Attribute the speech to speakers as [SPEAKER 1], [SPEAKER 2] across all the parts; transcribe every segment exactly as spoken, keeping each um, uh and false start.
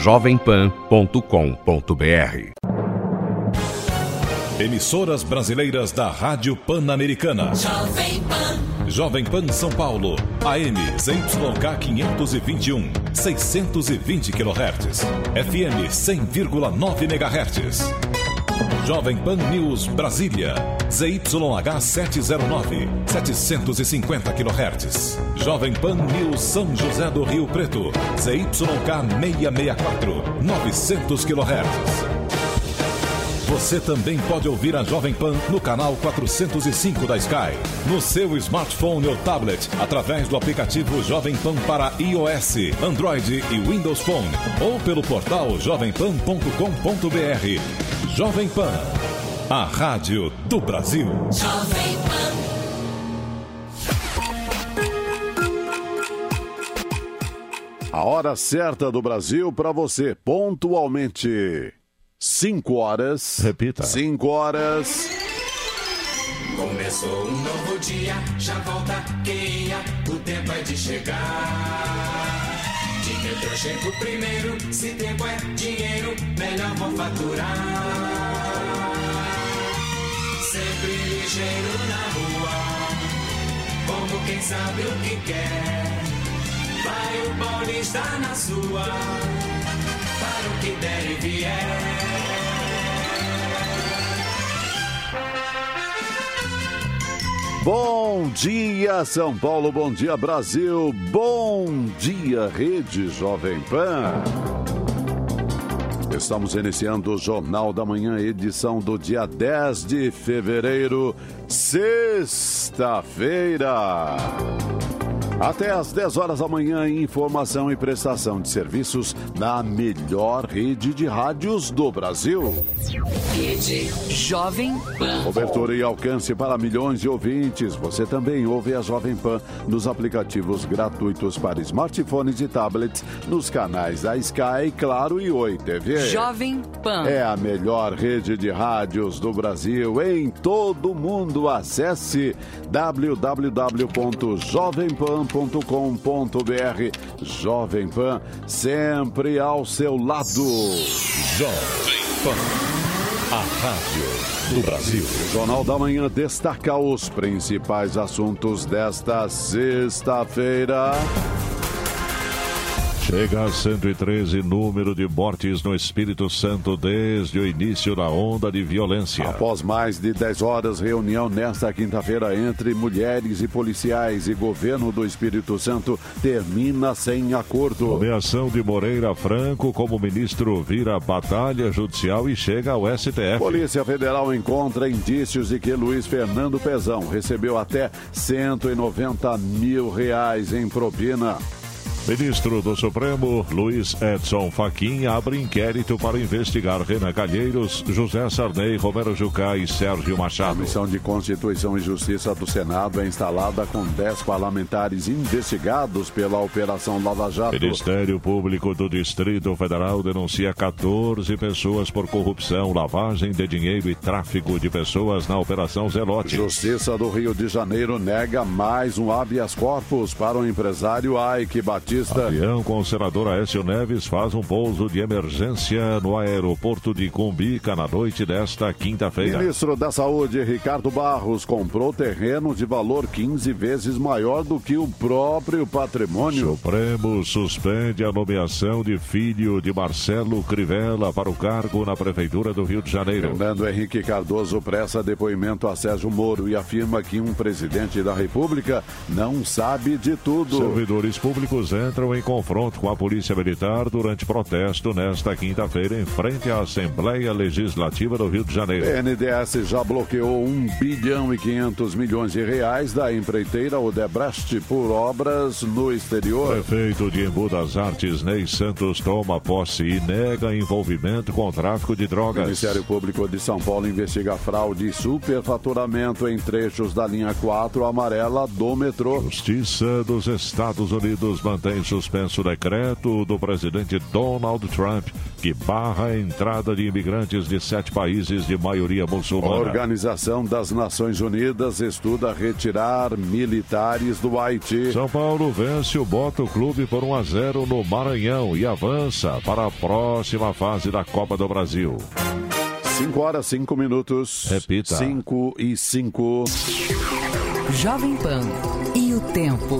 [SPEAKER 1] jovem pan ponto com ponto br.
[SPEAKER 2] Emissoras brasileiras da Rádio Pan-Americana.
[SPEAKER 3] Jovem Pan.
[SPEAKER 2] Jovem Pan São Paulo, A M Z Y K quinhentos e vinte e um, seiscentos e vinte quilohertz, F M cem vírgula nove megahertz. Jovem Pan News Brasília, Z Y H setecentos e nove, setecentos e cinquenta quilohertz. Jovem Pan News São José do Rio Preto, Z Y K seiscentos e sessenta e quatro, novecentos quilohertz. Você também pode ouvir a Jovem Pan no canal quatrocentos e cinco da Sky, no seu smartphone ou tablet, através do aplicativo Jovem Pan para iOS, Android e Windows Phone, ou pelo portal jovem pan ponto com ponto br. Jovem Pan, a rádio do Brasil.
[SPEAKER 3] Jovem Pan.
[SPEAKER 4] A hora certa do Brasil para você, pontualmente. Cinco horas.
[SPEAKER 5] Repita.
[SPEAKER 4] Cinco horas.
[SPEAKER 3] Começou um novo dia, já volta quem ia, o tempo é de chegar. De metrô chego primeiro, se tempo é dinheiro, melhor vou faturar. Sempre ligeiro na rua, como quem sabe o que quer. Vai o Paulista na sua, para o que der e vier.
[SPEAKER 4] Bom dia, São Paulo, bom dia, Brasil, bom dia, Rede Jovem Pan. Estamos iniciando o Jornal da Manhã, edição do dia dez de fevereiro, sexta-feira. Até às dez horas da manhã, informação e prestação de serviços na melhor rede de rádios do Brasil.
[SPEAKER 3] Rede Jovem Pan.
[SPEAKER 4] Cobertura e alcance para milhões de ouvintes. Você também ouve a Jovem Pan nos aplicativos gratuitos para smartphones e tablets, nos canais da Sky, Claro e Oi T V.
[SPEAKER 6] Jovem Pan.
[SPEAKER 4] É a melhor rede de rádios do Brasil em todo o mundo. Acesse w w w ponto jovem pan ponto com ponto br. Jovem Pan, sempre ao seu lado.
[SPEAKER 2] Jovem Pan, a rádio do Brasil.
[SPEAKER 4] O Jornal da Manhã destaca os principais assuntos desta sexta-feira.
[SPEAKER 5] Chega a cento e treze número de mortes no Espírito Santo desde o início da onda de violência.
[SPEAKER 4] Após mais de dez horas, reunião nesta quinta-feira entre mulheres e policiais e governo do Espírito Santo termina sem acordo.
[SPEAKER 5] Nomeação de Moreira Franco como ministro vira batalha judicial e chega ao S T F.
[SPEAKER 4] Polícia Federal encontra indícios de que Luiz Fernando Pezão recebeu até cento e noventa mil reais em propina.
[SPEAKER 5] Ministro do Supremo, Luiz Edson Fachin, abre inquérito para investigar Renan Calheiros, José Sarney, Romero Jucá e Sérgio Machado.
[SPEAKER 4] A Comissão de Constituição e Justiça do Senado é instalada com dez parlamentares investigados pela Operação Lava Jato.
[SPEAKER 5] Ministério Público do Distrito Federal denuncia quatorze pessoas por corrupção, lavagem de dinheiro e tráfico de pessoas na Operação Zelote.
[SPEAKER 4] Justiça do Rio de Janeiro nega mais um habeas corpus para o empresário Ike Batista.
[SPEAKER 5] Avião com o senador Aécio Neves faz um pouso de emergência no aeroporto de Cumbica na noite desta quinta-feira.
[SPEAKER 4] Ministro da Saúde, Ricardo Barros, comprou terreno de valor quinze vezes maior do que o próprio patrimônio.
[SPEAKER 5] Supremo suspende a nomeação de filho de Marcelo Crivella para o cargo na Prefeitura do Rio de Janeiro.
[SPEAKER 4] Fernando Henrique Cardoso presta depoimento a Sérgio Moro e afirma que um presidente da República não sabe de tudo.
[SPEAKER 5] Servidores públicos entram em confronto com a Polícia Militar durante protesto nesta quinta-feira em frente à Assembleia Legislativa do Rio de Janeiro.
[SPEAKER 4] O B N D E S já bloqueou um bilhão e quinhentos milhões de reais da empreiteira Odebrecht por obras no exterior.
[SPEAKER 5] Prefeito de Embu das Artes, Ney Santos, toma posse e nega envolvimento com o tráfico de drogas.
[SPEAKER 4] O Ministério Público de São Paulo investiga fraude e superfaturamento em trechos da linha quatro amarela do metrô.
[SPEAKER 5] Justiça dos Estados Unidos mantém mantém suspenso o decreto do presidente Donald Trump, que barra a entrada de imigrantes de sete países de maioria muçulmana.
[SPEAKER 4] A Organização das Nações Unidas estuda retirar militares do Haiti.
[SPEAKER 5] São Paulo vence o Boto Clube por um a zero no Maranhão e avança para a próxima fase da Copa do Brasil.
[SPEAKER 4] cinco horas, cinco minutos.
[SPEAKER 5] Repita.
[SPEAKER 4] cinco e cinco.
[SPEAKER 6] Jovem Pan e o tempo.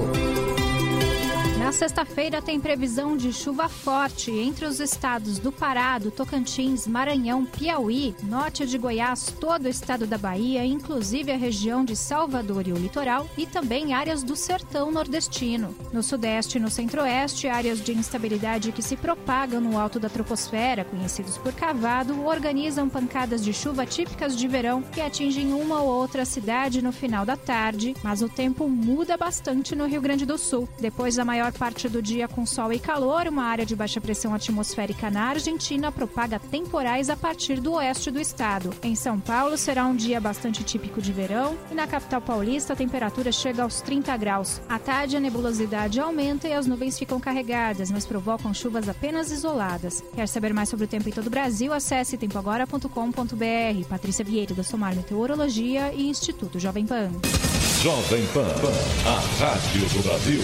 [SPEAKER 7] Na sexta-feira tem previsão de chuva forte entre os estados do Pará, do Tocantins, Maranhão, Piauí, norte de Goiás, todo o estado da Bahia, inclusive a região de Salvador e o litoral, e também áreas do sertão nordestino. No sudeste e no centro-oeste, áreas de instabilidade que se propagam no alto da troposfera, conhecidos por cavado, organizam pancadas de chuva típicas de verão que atingem uma ou outra cidade no final da tarde, mas o tempo muda bastante no Rio Grande do Sul. Depois da maior parte do dia com sol e calor, uma área de baixa pressão atmosférica na Argentina propaga temporais a partir do oeste do estado. Em São Paulo será um dia bastante típico de verão e na capital paulista a temperatura chega aos trinta graus. À tarde a nebulosidade aumenta e as nuvens ficam carregadas, mas provocam chuvas apenas isoladas. Quer saber mais sobre o tempo em todo o Brasil? Acesse tempo agora ponto com ponto b r. Patrícia Vieira, da Somar Meteorologia e Instituto Jovem Pan.
[SPEAKER 2] Jovem Pan, a rádio do Brasil.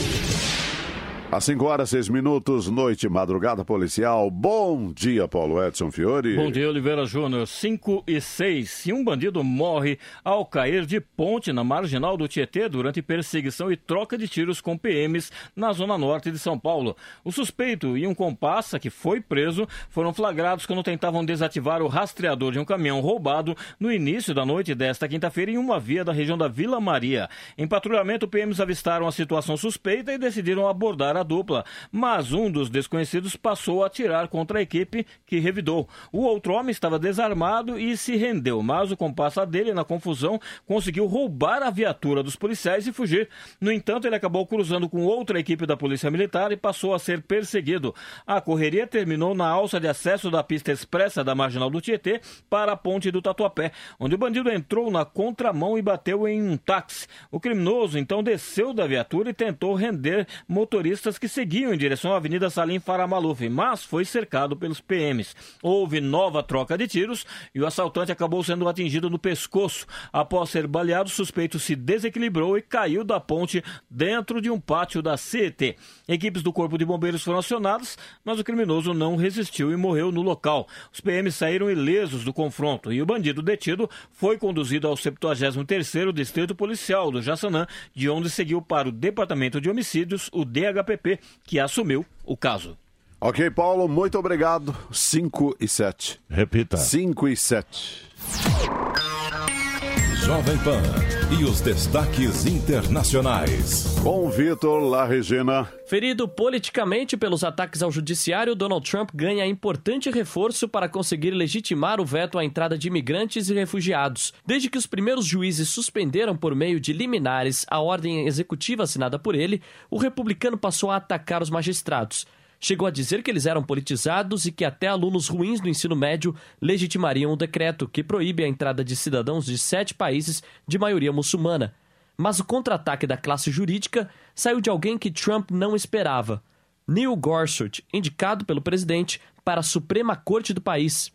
[SPEAKER 4] Às cinco horas, seis minutos, noite, madrugada policial. Bom dia, Paulo Edson Fiore.
[SPEAKER 8] Bom dia, Oliveira Júnior. cinco e seis. Se um bandido morre ao cair de ponte na marginal do Tietê durante perseguição e troca de tiros com P Ms na zona norte de São Paulo. O suspeito e um comparsa que foi preso foram flagrados quando tentavam desativar o rastreador de um caminhão roubado no início da noite desta quinta-feira em uma via da região da Vila Maria. Em patrulhamento, P Ms avistaram a situação suspeita e decidiram abordar a dupla, mas um dos desconhecidos passou a atirar contra a equipe que revidou. O outro homem estava desarmado e se rendeu, mas o comparsa dele, na confusão, conseguiu roubar a viatura dos policiais e fugir. No entanto, ele acabou cruzando com outra equipe da Polícia Militar e passou a ser perseguido. A correria terminou na alça de acesso da pista expressa da Marginal do Tietê para a ponte do Tatuapé, onde o bandido entrou na contramão e bateu em um táxi. O criminoso então desceu da viatura e tentou render motoristas que seguiam em direção à Avenida Salim Faramaluf, mas foi cercado pelos P Ms. Houve nova troca de tiros e o assaltante acabou sendo atingido no pescoço. Após ser baleado, o suspeito se desequilibrou e caiu da ponte dentro de um pátio da C E T. Equipes do Corpo de Bombeiros foram acionadas, mas o criminoso não resistiu e morreu no local. Os P Ms saíram ilesos do confronto e o bandido detido foi conduzido ao septuagésimo terceiro Distrito Policial do Jaçanã, de onde seguiu para o Departamento de Homicídios, o D H P P, que assumiu o caso.
[SPEAKER 4] Ok, Paulo, muito obrigado. cinco e sete.
[SPEAKER 5] Repita.
[SPEAKER 4] cinco e sete.
[SPEAKER 2] Jovem Pan e os destaques internacionais.
[SPEAKER 4] Com Vitor La Regina.
[SPEAKER 9] Ferido politicamente pelos ataques ao judiciário, Donald Trump ganha importante reforço para conseguir legitimar o veto à entrada de imigrantes e refugiados. Desde que os primeiros juízes suspenderam por meio de liminares a ordem executiva assinada por ele, o republicano passou a atacar os magistrados. Chegou a dizer que eles eram politizados e que até alunos ruins do ensino médio legitimariam o decreto que proíbe a entrada de cidadãos de sete países de maioria muçulmana. Mas o contra-ataque da classe jurídica saiu de alguém que Trump não esperava. Neil Gorsuch, indicado pelo presidente para a Suprema Corte do país.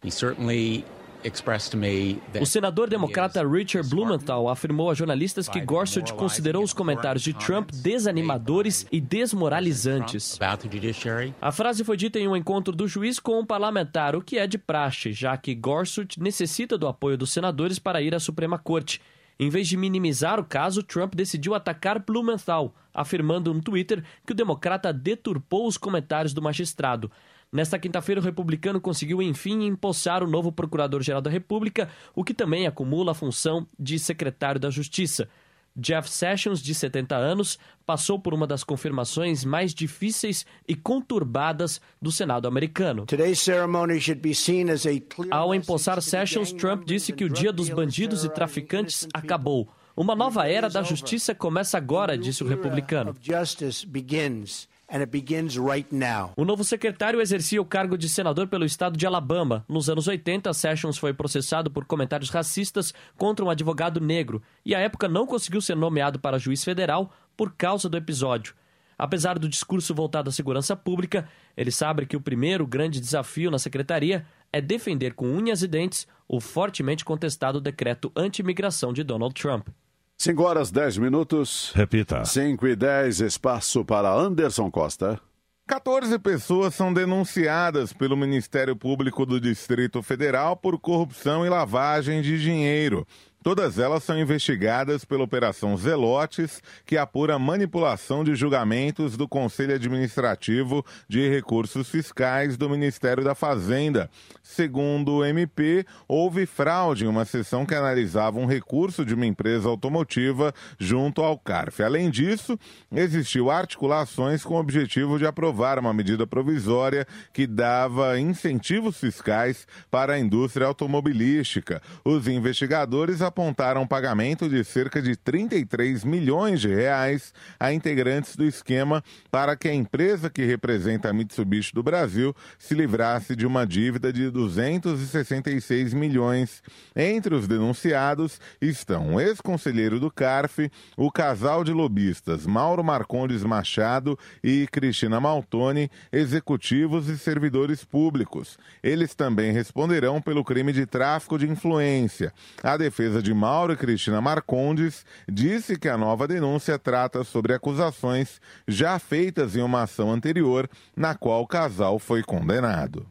[SPEAKER 9] O senador democrata Richard Blumenthal afirmou a jornalistas que Gorsuch considerou os comentários de Trump desanimadores e desmoralizantes. A frase foi dita em um encontro do juiz com um parlamentar, o que é de praxe, já que Gorsuch necessita do apoio dos senadores para ir à Suprema Corte. Em vez de minimizar o caso, Trump decidiu atacar Blumenthal, afirmando no Twitter que o democrata deturpou os comentários do magistrado. Nesta quinta-feira, o republicano conseguiu, enfim, empossar o novo procurador-geral da República, o que também acumula a função de secretário da Justiça. Jeff Sessions, de setenta anos, passou por uma das confirmações mais difíceis e conturbadas do Senado americano. Ao empossar Sessions, Trump disse que o dia dos bandidos e traficantes acabou. Uma nova era da justiça começa agora, disse o republicano. And it begins right now. O novo secretário exercia o cargo de senador pelo estado de Alabama. Nos anos oitenta, Sessions foi processado por comentários racistas contra um advogado negro e, à época, não conseguiu ser nomeado para juiz federal por causa do episódio. Apesar do discurso voltado à segurança pública, ele sabe que o primeiro grande desafio na secretaria é defender com unhas e dentes o fortemente contestado decreto anti-imigração de Donald Trump.
[SPEAKER 4] cinco horas, dez minutos.
[SPEAKER 5] Repita.
[SPEAKER 4] cinco e dez, espaço para Anderson Costa.
[SPEAKER 10] quatorze pessoas são denunciadas pelo Ministério Público do Distrito Federal por corrupção e lavagem de dinheiro. Todas elas são investigadas pela Operação Zelotes, que apura manipulação de julgamentos do Conselho Administrativo de Recursos Fiscais do Ministério da Fazenda. Segundo o M P, houve fraude em uma sessão que analisava um recurso de uma empresa automotiva junto ao CARF. Além disso, existiu articulações com o objetivo de aprovar uma medida provisória que dava incentivos fiscais para a indústria automobilística. Os investigadores apontaram um pagamento de cerca de trinta e três milhões de reais a integrantes do esquema para que a empresa que representa a Mitsubishi do Brasil se livrasse de uma dívida de duzentos e sessenta e seis milhões. Entre os denunciados estão o ex-conselheiro do CARF, o casal de lobistas Mauro Marcondes Machado e Cristina Maltoni, executivos e servidores públicos. Eles também responderão pelo crime de tráfico de influência. A defesa de Mauro e Cristina Marcondes disse que a nova denúncia trata sobre acusações já feitas em uma ação anterior, na qual o casal foi condenado.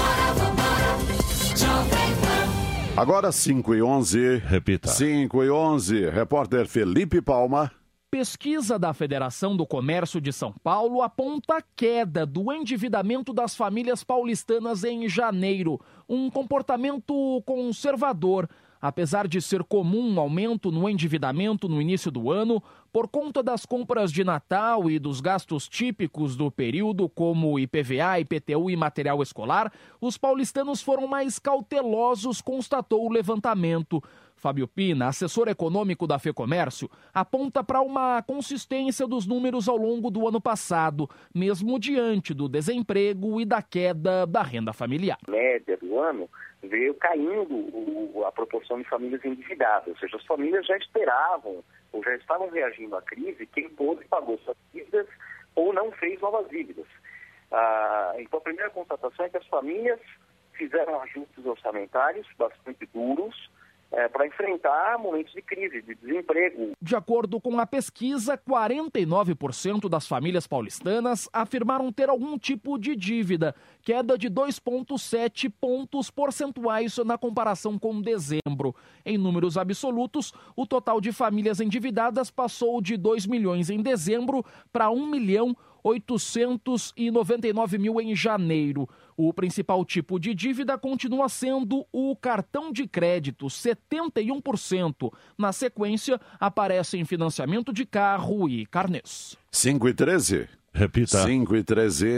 [SPEAKER 4] Agora cinco e onze.
[SPEAKER 5] Repita.
[SPEAKER 4] cinco e onze. Repórter Felipe Palma.
[SPEAKER 11] Pesquisa da Federação do Comércio de São Paulo aponta queda do endividamento das famílias paulistanas em janeiro, um comportamento conservador. Apesar de ser comum um aumento no endividamento no início do ano, por conta das compras de Natal e dos gastos típicos do período, como I P V A, I P T U e material escolar, os paulistanos foram mais cautelosos, constatou o levantamento. Fábio Pina, assessor econômico da FEComércio, aponta para uma consistência dos números ao longo do ano passado, mesmo diante do desemprego e da queda da renda familiar.
[SPEAKER 12] A média do ano veio caindo o, a proporção de famílias endividadas, ou seja, as famílias já esperavam ou já estavam reagindo à crise, quem pôde pagou suas dívidas ou não fez novas dívidas. Ah, então a primeira constatação é que as famílias fizeram ajustes orçamentários bastante duros, É, para enfrentar momentos de crise, de desemprego.
[SPEAKER 11] De acordo com a pesquisa, quarenta e nove por cento das famílias paulistanas afirmaram ter algum tipo de dívida, queda de dois vírgula sete pontos percentuais na comparação com dezembro. Em números absolutos, o total de famílias endividadas passou de dois milhões em dezembro para um milhão oitocentos e noventa e nove mil em janeiro. O principal tipo de dívida continua sendo o cartão de crédito, setenta e um por cento. Na sequência, aparecem financiamento de carro e carnês.
[SPEAKER 4] cinco e treze.
[SPEAKER 5] Repita.
[SPEAKER 4] cinco e treze.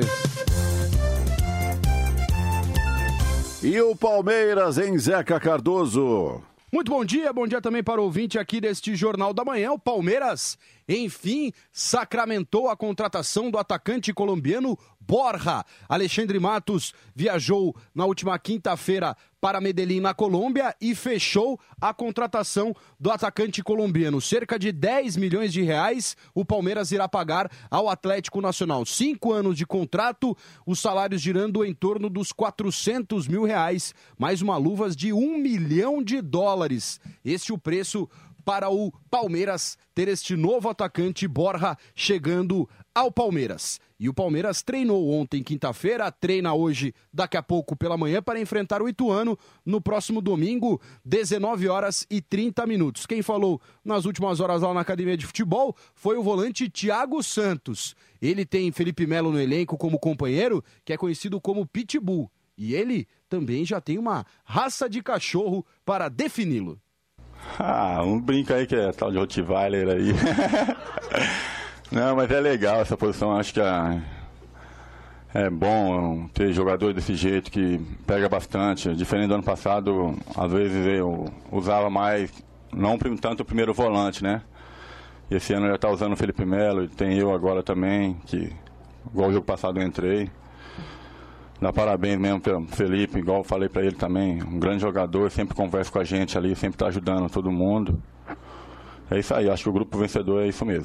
[SPEAKER 4] E o Palmeiras em Zeca Cardoso.
[SPEAKER 13] Muito bom dia, bom dia também para o ouvinte aqui deste Jornal da Manhã. O Palmeiras, enfim, sacramentou a contratação do atacante colombiano Borja. Alexandre Matos viajou na última quinta-feira para Medellín, na Colômbia, e fechou a contratação do atacante colombiano. Cerca de dez milhões de reais o Palmeiras irá pagar ao Atlético Nacional. Cinco anos de contrato, os salários girando em torno dos quatrocentos mil reais, mais uma luvas de um milhão de dólares. Este é o preço para o Palmeiras ter este novo atacante Borja chegando ao Palmeiras. E o Palmeiras treinou ontem, quinta-feira, treina hoje, daqui a pouco pela manhã, para enfrentar o Ituano no próximo domingo, dezenove horas e trinta minutos. Quem falou nas últimas horas lá na academia de futebol foi o volante Thiago Santos. Ele tem Felipe Melo no elenco como companheiro, que é conhecido como Pitbull. E ele também já tem uma raça de cachorro para defini-lo.
[SPEAKER 14] Ah, um brinca aí que é tal de Rottweiler aí. Não, mas é legal essa posição, acho que é, é bom ter jogador desse jeito que pega bastante. Diferente do ano passado, às vezes eu usava mais, não tanto o primeiro volante, né? E esse ano já está usando o Felipe Melo, e tem eu agora também, que igual o jogo passado eu entrei. Dá parabéns mesmo pelo Felipe, igual eu falei para ele também, um grande jogador, sempre conversa com a gente ali, sempre está ajudando todo mundo. É isso aí, acho que o grupo vencedor é isso mesmo.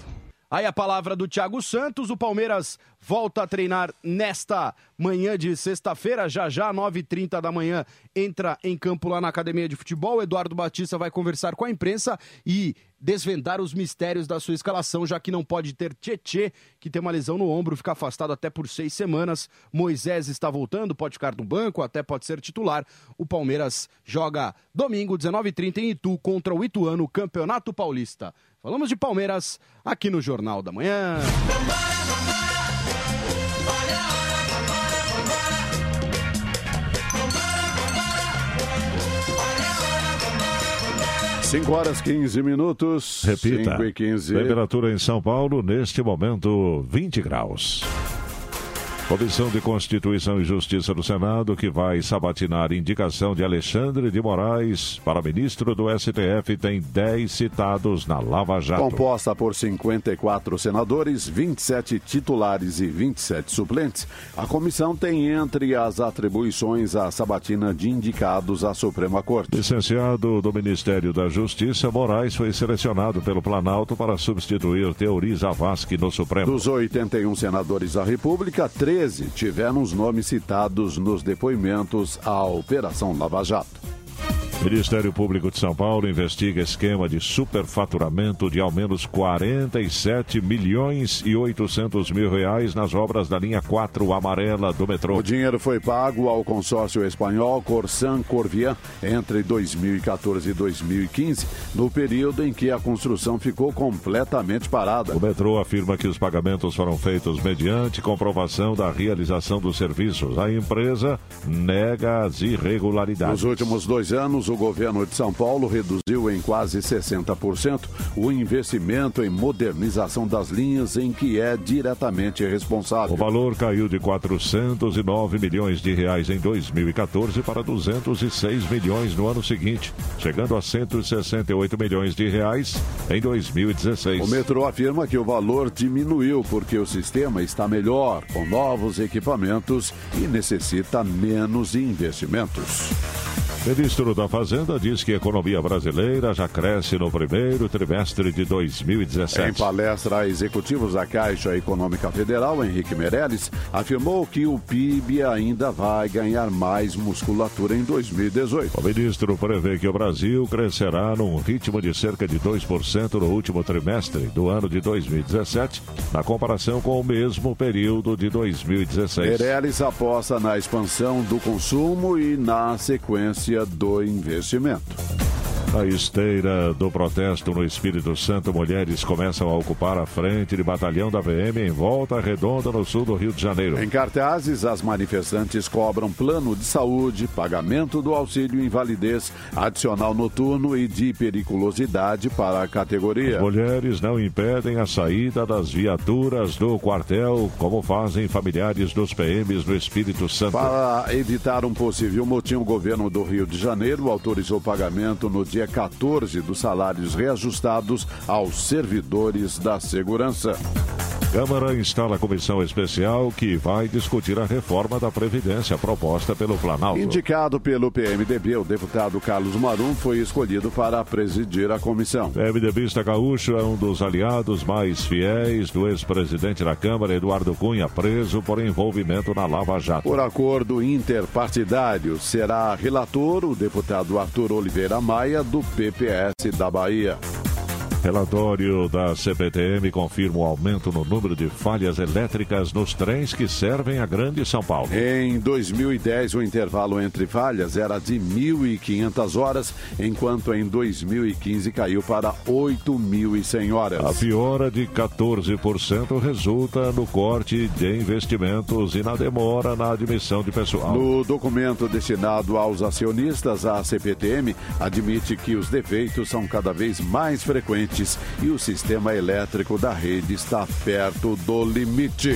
[SPEAKER 13] Aí a palavra do Thiago Santos, o Palmeiras volta a treinar nesta manhã de sexta-feira, já já, nove e trinta da manhã, entra em campo lá na Academia de Futebol. O Eduardo Batista vai conversar com a imprensa e desvendar os mistérios da sua escalação, já que não pode ter Tietê, que tem uma lesão no ombro, fica afastado até por seis semanas. Moisés está voltando, pode ficar no banco, até pode ser titular. O Palmeiras joga domingo, dezenove e trinta, em Itu, contra o Ituano, Campeonato Paulista. Falamos de Palmeiras aqui no Jornal da Manhã.
[SPEAKER 4] cinco horas, quinze minutos.
[SPEAKER 5] Repita.
[SPEAKER 4] cinco e quinze.
[SPEAKER 5] Temperatura em São Paulo, neste momento, vinte graus. Comissão de Constituição e Justiça do Senado, que vai sabatinar indicação de Alexandre de Moraes para ministro do S T F, tem dez citados na Lava Jato.
[SPEAKER 4] Composta por cinquenta e quatro senadores, vinte e sete titulares e vinte e sete suplentes, a comissão tem entre as atribuições a sabatina de indicados à Suprema Corte.
[SPEAKER 5] Licenciado do Ministério da Justiça, Moraes foi selecionado pelo Planalto para substituir Teori Zavascki no Supremo.
[SPEAKER 4] Dos oitenta e um senadores da República, treze tiveram os nomes citados nos depoimentos à Operação Lava Jato.
[SPEAKER 5] Ministério Público de São Paulo investiga esquema de superfaturamento de ao menos quarenta e sete milhões e oitocentos mil reais nas obras da linha quatro amarela do metrô.
[SPEAKER 4] O dinheiro foi pago ao consórcio espanhol Corsan Corvian entre dois mil e quatorze e dois mil e quinze, no período em que a construção ficou completamente parada.
[SPEAKER 5] O metrô afirma que os pagamentos foram feitos mediante comprovação da realização dos serviços. A empresa nega as irregularidades.
[SPEAKER 4] Nos últimos dois anos, o governo de São Paulo reduziu em quase sessenta por cento o investimento em modernização das linhas em que é diretamente responsável.
[SPEAKER 5] O valor caiu de quatrocentos e nove milhões de reais em dois mil e quatorze para duzentos e seis milhões no ano seguinte, chegando a cento e sessenta e oito milhões de reais em dois mil e dezesseis.
[SPEAKER 4] O metrô afirma que o valor diminuiu porque o sistema está melhor, com novos equipamentos e necessita menos investimentos.
[SPEAKER 5] Ministro da Fazenda diz que a economia brasileira já cresce no primeiro trimestre de dois mil e dezessete.
[SPEAKER 4] Em palestra a executivos da Caixa Econômica Federal, Henrique Meirelles afirmou que o P I B ainda vai ganhar mais musculatura em dois mil e dezoito.
[SPEAKER 5] O ministro prevê que o Brasil crescerá num ritmo de cerca de dois por cento no último trimestre do ano de dois mil e dezessete, na comparação com o mesmo período de dois mil e dezesseis.
[SPEAKER 4] Meirelles aposta na expansão do consumo e na sequência do investimento.
[SPEAKER 5] Na esteira do protesto no Espírito Santo, mulheres começam a ocupar a frente de batalhão da P M em Volta Redonda, no sul do Rio de Janeiro.
[SPEAKER 4] Em cartazes, as manifestantes cobram plano de saúde, pagamento do auxílio invalidez, adicional noturno e de periculosidade para a categoria.
[SPEAKER 5] As mulheres não impedem a saída das viaturas do quartel, como fazem familiares dos P Ms no Espírito Santo.
[SPEAKER 4] Para evitar um possível motim, o governo do Rio de Janeiro autorizou o pagamento no dia quatorze dos salários reajustados aos servidores da segurança.
[SPEAKER 5] Câmara instala comissão especial que vai discutir a reforma da Previdência proposta pelo Planalto.
[SPEAKER 4] Indicado pelo P M D B, o deputado Carlos Marum foi escolhido para presidir a comissão.
[SPEAKER 5] PMDBista gaúcho é um dos aliados mais fiéis do ex-presidente da Câmara, Eduardo Cunha, preso por envolvimento na Lava Jato.
[SPEAKER 4] Por acordo interpartidário, será relator o deputado Arthur Oliveira Maia, do P P S da Bahia.
[SPEAKER 5] Relatório da C P T M confirma o aumento no número de falhas elétricas nos trens que servem a Grande São Paulo.
[SPEAKER 4] Em dois mil e dez, o intervalo entre falhas era de mil e quinhentas horas, enquanto em dois mil e quinze caiu para oito mil e cem horas.
[SPEAKER 5] A piora de quatorze por cento resulta no corte de investimentos e na demora na admissão de pessoal.
[SPEAKER 4] No documento destinado aos acionistas, a C P T M admite que os defeitos são cada vez mais frequentes e o sistema elétrico da rede está perto do limite.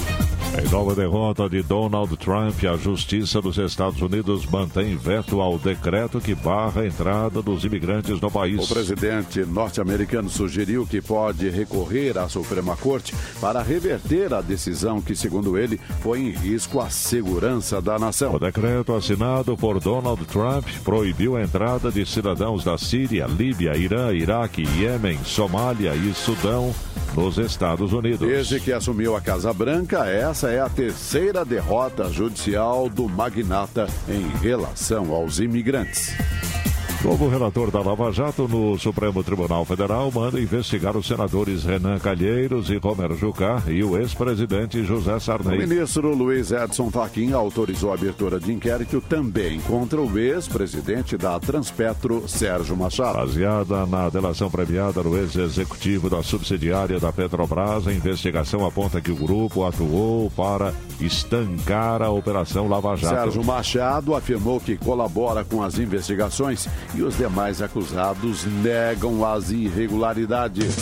[SPEAKER 5] Em nova derrota de Donald Trump, a Justiça dos Estados Unidos mantém veto ao decreto que barra a entrada dos imigrantes no país.
[SPEAKER 4] O presidente norte-americano sugeriu que pode recorrer à Suprema Corte para reverter a decisão que, segundo ele, põe em risco a segurança da nação.
[SPEAKER 5] O decreto assinado por Donald Trump proibiu a entrada de cidadãos da Síria, Líbia, Irã, Iraque, Iêmen, Somália e Sudão nos Estados Unidos.
[SPEAKER 4] Desde que assumiu a Casa Branca, essa é a terceira derrota judicial do magnata em relação aos imigrantes.
[SPEAKER 5] Novo relator da Lava Jato no Supremo Tribunal Federal manda investigar os senadores Renan Calheiros e Romer Jucá e o ex-presidente José Sarney.
[SPEAKER 4] O ministro Luiz Edson Fachin autorizou a abertura de inquérito também contra o ex-presidente da Transpetro, Sérgio Machado.
[SPEAKER 5] Baseada na delação premiada do ex-executivo da subsidiária da Petrobras, a investigação aponta que o grupo atuou para estancar a Operação Lava Jato.
[SPEAKER 4] Sérgio Machado afirmou que colabora com as investigações e os demais acusados negam as irregularidades.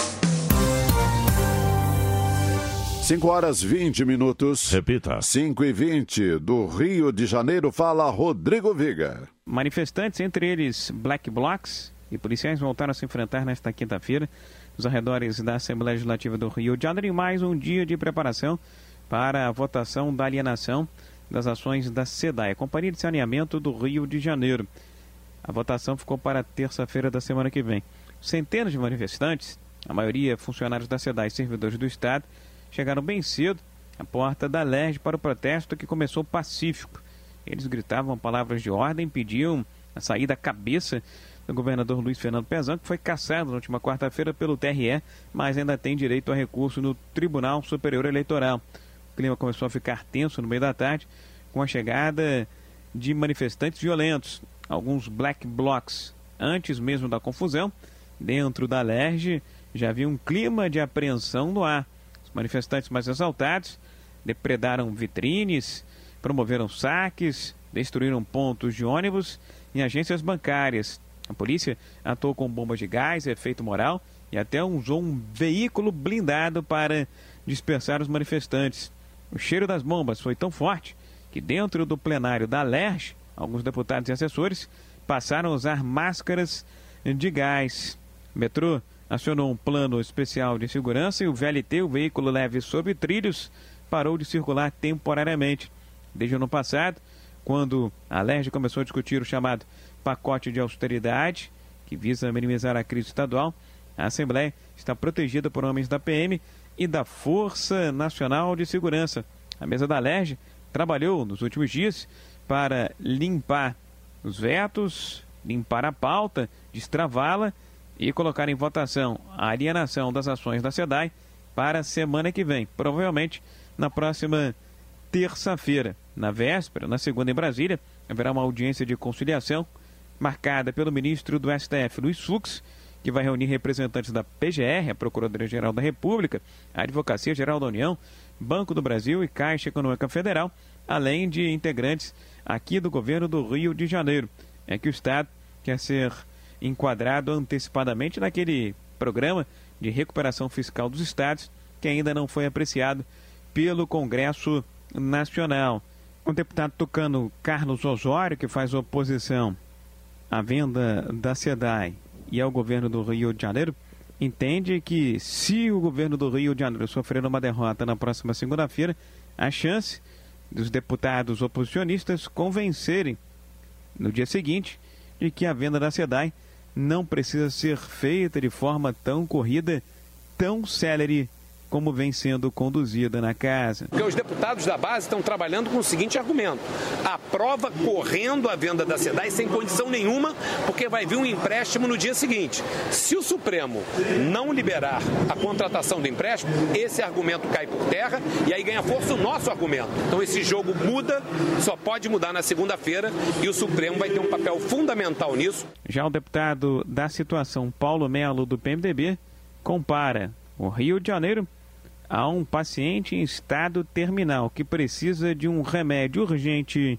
[SPEAKER 4] cinco horas e vinte minutos.
[SPEAKER 5] Repita.
[SPEAKER 4] cinco e vinte do Rio de Janeiro, fala Rodrigo Viga.
[SPEAKER 15] Manifestantes, entre eles Black Blocs e policiais, voltaram a se enfrentar nesta quinta-feira nos arredores da Assembleia Legislativa do Rio de Janeiro, em mais um dia de preparação para a votação da alienação das ações da SEDAI, a Companhia de Saneamento do Rio de Janeiro. A votação ficou para terça-feira da semana que vem. Centenas de manifestantes, a maioria funcionários da SEDAI e servidores do Estado, chegaram bem cedo à porta da L E R J para o protesto que começou pacífico. Eles gritavam palavras de ordem, pediam a saída à cabeça do governador Luiz Fernando Pezão, que foi cassado na última quarta-feira pelo T R E, mas ainda tem direito a recurso no Tribunal Superior Eleitoral. O clima começou a ficar tenso no meio da tarde com a chegada de manifestantes violentos. Alguns black blocs, antes mesmo da confusão, dentro da L E R J, já havia um clima de apreensão no ar. Os manifestantes mais exaltados depredaram vitrines, promoveram saques, destruíram pontos de ônibus e agências bancárias. A polícia atuou com bombas de gás, efeito moral e até usou um veículo blindado para dispersar os manifestantes. O cheiro das bombas foi tão forte que dentro do plenário da L E R J, alguns deputados e assessores passaram a usar máscaras de gás. O metrô acionou um plano especial de segurança e o V L T, o veículo leve sobre trilhos, parou de circular temporariamente. Desde o ano passado, quando a L E R J começou a discutir o chamado pacote de austeridade, que visa minimizar a crise estadual, a Assembleia está protegida por homens da P M e da Força Nacional de Segurança. A mesa da L E R J trabalhou nos últimos dias para limpar os vetos, limpar a pauta, destravá-la e colocar em votação a alienação das ações da SEDAI para a semana que vem, provavelmente na próxima terça-feira. Na véspera, na segunda em Brasília, haverá uma audiência de conciliação marcada pelo ministro do S T F, Luiz Fux, que vai reunir representantes da P G R, a Procuradoria-Geral da República, a Advocacia Geral da União, Banco do Brasil e Caixa Econômica Federal, além de integrantes aqui do governo do Rio de Janeiro. É que o Estado quer ser enquadrado antecipadamente naquele programa de recuperação fiscal dos estados que ainda não foi apreciado pelo Congresso Nacional. O deputado tucano Carlos Osório, que faz oposição à venda da SEDAI e ao governo do Rio de Janeiro, entende que se o governo do Rio de Janeiro sofrer uma derrota na próxima segunda-feira, a chance dos deputados oposicionistas convencerem no dia seguinte de que a venda da SEDAI não precisa ser feita de forma tão corrida, tão célere como vem sendo conduzida na casa.
[SPEAKER 16] Porque os deputados da base estão trabalhando com o seguinte argumento: aprova correndo a venda da SEDAI sem condição nenhuma, porque vai vir um empréstimo no dia seguinte. Se o Supremo não liberar a contratação do empréstimo, esse argumento cai por terra e aí ganha força o nosso argumento. Então esse jogo muda, só pode mudar na segunda-feira e o Supremo vai ter um papel fundamental nisso.
[SPEAKER 15] Já o deputado da situação, Paulo Melo, do P M D B, compara o Rio de Janeiro a um paciente em estado terminal que precisa de um remédio urgente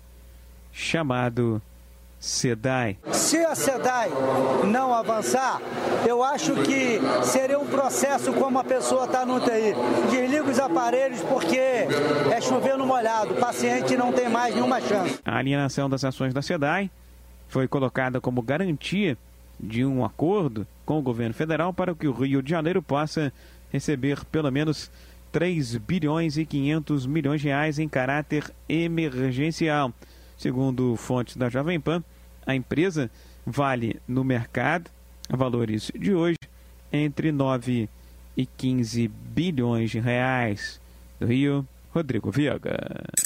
[SPEAKER 15] chamado SEDAI.
[SPEAKER 17] Se a SEDAI não avançar, eu acho que seria um processo como a pessoa está no U T I. Desliga os aparelhos porque é chover no molhado, o paciente não tem mais nenhuma chance.
[SPEAKER 15] A alienação das ações da SEDAI foi colocada como garantia de um acordo com o governo federal para que o Rio de Janeiro possa receber pelo menos três bilhões e quinhentos milhões de reais em caráter emergencial. Segundo fontes da Jovem Pan, a empresa vale no mercado, a valores de hoje, entre nove e quinze bilhões de reais. Do Rio, Rodrigo Viega.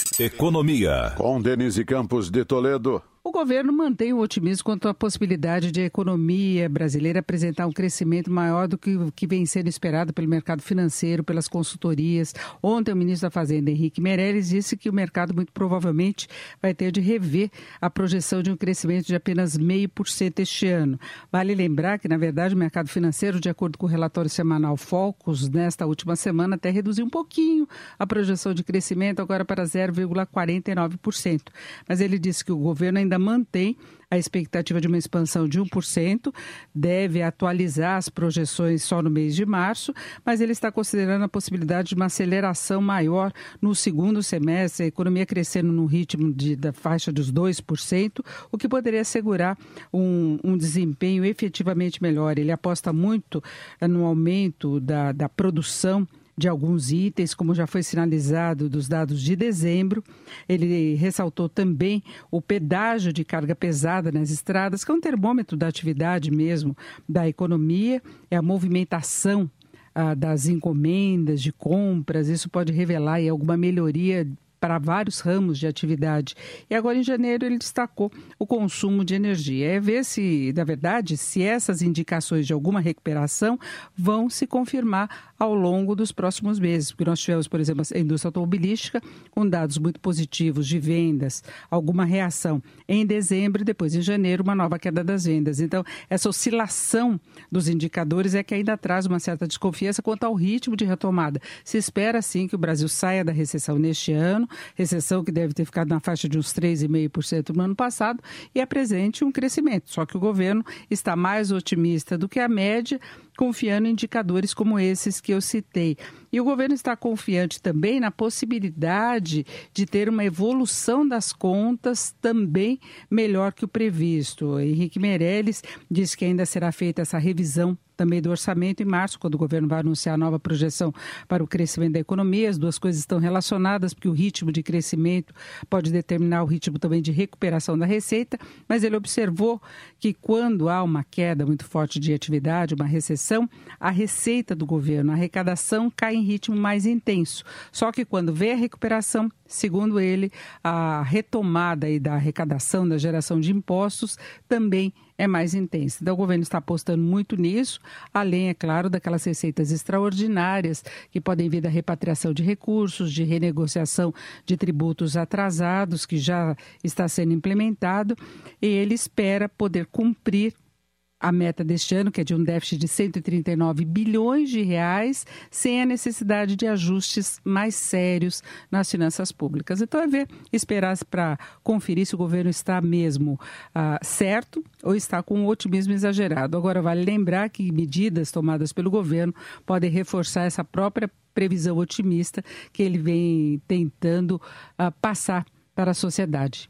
[SPEAKER 2] Economia.
[SPEAKER 4] Com Denise Campos de Toledo.
[SPEAKER 18] O governo mantém o otimismo quanto à possibilidade de a economia brasileira apresentar um crescimento maior do que o que vem sendo esperado pelo mercado financeiro, pelas consultorias. Ontem, o ministro da Fazenda, Henrique Meirelles, disse que o mercado muito provavelmente vai ter de rever a projeção de um crescimento de apenas zero vírgula cinco por cento este ano. Vale lembrar que, na verdade, o mercado financeiro, de acordo com o relatório semanal Focus, nesta última semana até reduziu um pouquinho a projeção de crescimento, agora para zero vírgula quarenta e nove por cento. Mas ele disse que o governo ainda mantém a expectativa de uma expansão de um por cento, deve atualizar as projeções só no mês de março, mas ele está considerando a possibilidade de uma aceleração maior no segundo semestre, a economia crescendo no ritmo de, da faixa dos dois por cento, o que poderia assegurar um, um desempenho efetivamente melhor. Ele aposta muito no aumento da, da produção de alguns itens, como já foi sinalizado dos dados de dezembro. Ele ressaltou também o pedágio de carga pesada nas estradas, que é um termômetro da atividade mesmo da economia, é a movimentação ah, das encomendas, de compras. Isso pode revelar aí alguma melhoria para vários ramos de atividade. E agora, em janeiro, ele destacou o consumo de energia. É ver se, na verdade, se essas indicações de alguma recuperação vão se confirmar ao longo dos próximos meses. Porque nós tivemos, por exemplo, a indústria automobilística com dados muito positivos de vendas, alguma reação em dezembro e depois, em janeiro, uma nova queda das vendas. Então, essa oscilação dos indicadores é que ainda traz uma certa desconfiança quanto ao ritmo de retomada. Se espera, sim, que o Brasil saia da recessão neste ano, recessão que deve ter ficado na faixa de uns três vírgula cinco por cento no ano passado, e apresente um crescimento. Só que o governo está mais otimista do que a média, confiando em indicadores como esses que eu citei. E o governo está confiante também na possibilidade de ter uma evolução das contas também melhor que o previsto. Henrique Meirelles disse que ainda será feita essa revisão também do orçamento em março, quando o governo vai anunciar a nova projeção para o crescimento da economia. As duas coisas estão relacionadas, porque o ritmo de crescimento pode determinar o ritmo também de recuperação da receita, mas ele observou que quando há uma queda muito forte de atividade, uma recessão, a receita do governo, a arrecadação cai em ritmo mais intenso. Só que quando vê a recuperação, segundo ele, a retomada aí da arrecadação, da geração de impostos, também é mais intensa. Então, o governo está apostando muito nisso, além, é claro, daquelas receitas extraordinárias que podem vir da repatriação de recursos, de renegociação de tributos atrasados, que já está sendo implementado, e ele espera poder cumprir a meta deste ano, que é de um déficit de cento e trinta e nove bilhões de reais, sem a necessidade de ajustes mais sérios nas finanças públicas. Então é ver, esperar para conferir se o governo está mesmo ah, certo ou está com um otimismo exagerado. Agora, vale lembrar que medidas tomadas pelo governo podem reforçar essa própria previsão otimista que ele vem tentando ah, passar para a sociedade.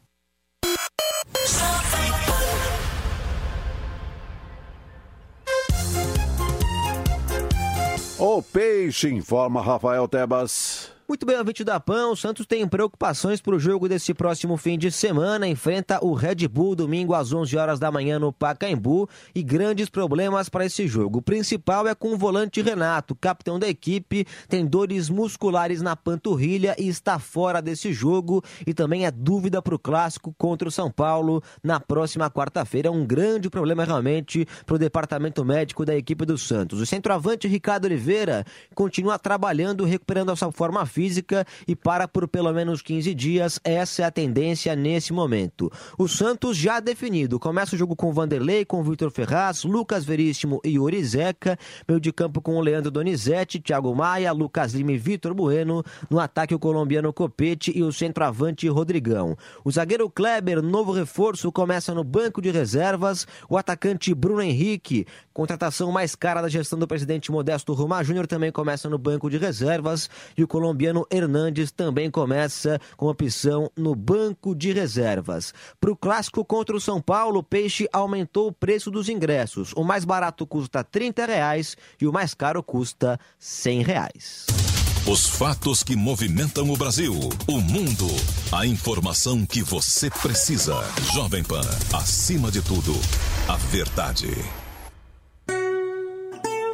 [SPEAKER 4] O Peixe, informa Rafael Tebas.
[SPEAKER 19] Muito bem, ouvinte da P A N, o Santos tem preocupações para o jogo desse próximo fim de semana. Enfrenta o Red Bull domingo às onze horas da manhã no Pacaembu e grandes problemas para esse jogo. O principal é com o volante Renato, capitão da equipe, tem dores musculares na panturrilha e está fora desse jogo, e também é dúvida para o clássico contra o São Paulo na próxima quarta-feira. É um grande problema realmente para o departamento médico da equipe do Santos. O centroavante Ricardo Oliveira continua trabalhando, recuperando a sua forma física e para por pelo menos quinze dias. Essa é a tendência nesse momento. O Santos já definido. Começa o jogo com Vanderlei, com Vitor Ferraz, Lucas Veríssimo e Yuri Zeca. Meio de campo com o Leandro Donizete, Thiago Maia, Lucas Lima e Vitor Bueno. No ataque o colombiano Copete e o centroavante Rodrigão. O zagueiro Kleber, novo reforço, começa no banco de reservas. O atacante Bruno Henrique, contratação mais cara da gestão do presidente Modesto Roma Júnior, também começa no banco de reservas. E o colombiano Hernandes também começa com opção no banco de reservas. Para o clássico contra o São Paulo, o Peixe aumentou o preço dos ingressos. O mais barato custa trinta reais e o mais caro custa cem reais.
[SPEAKER 2] Os fatos que movimentam o Brasil, o mundo, a informação que você precisa. Jovem Pan, acima de tudo, a verdade.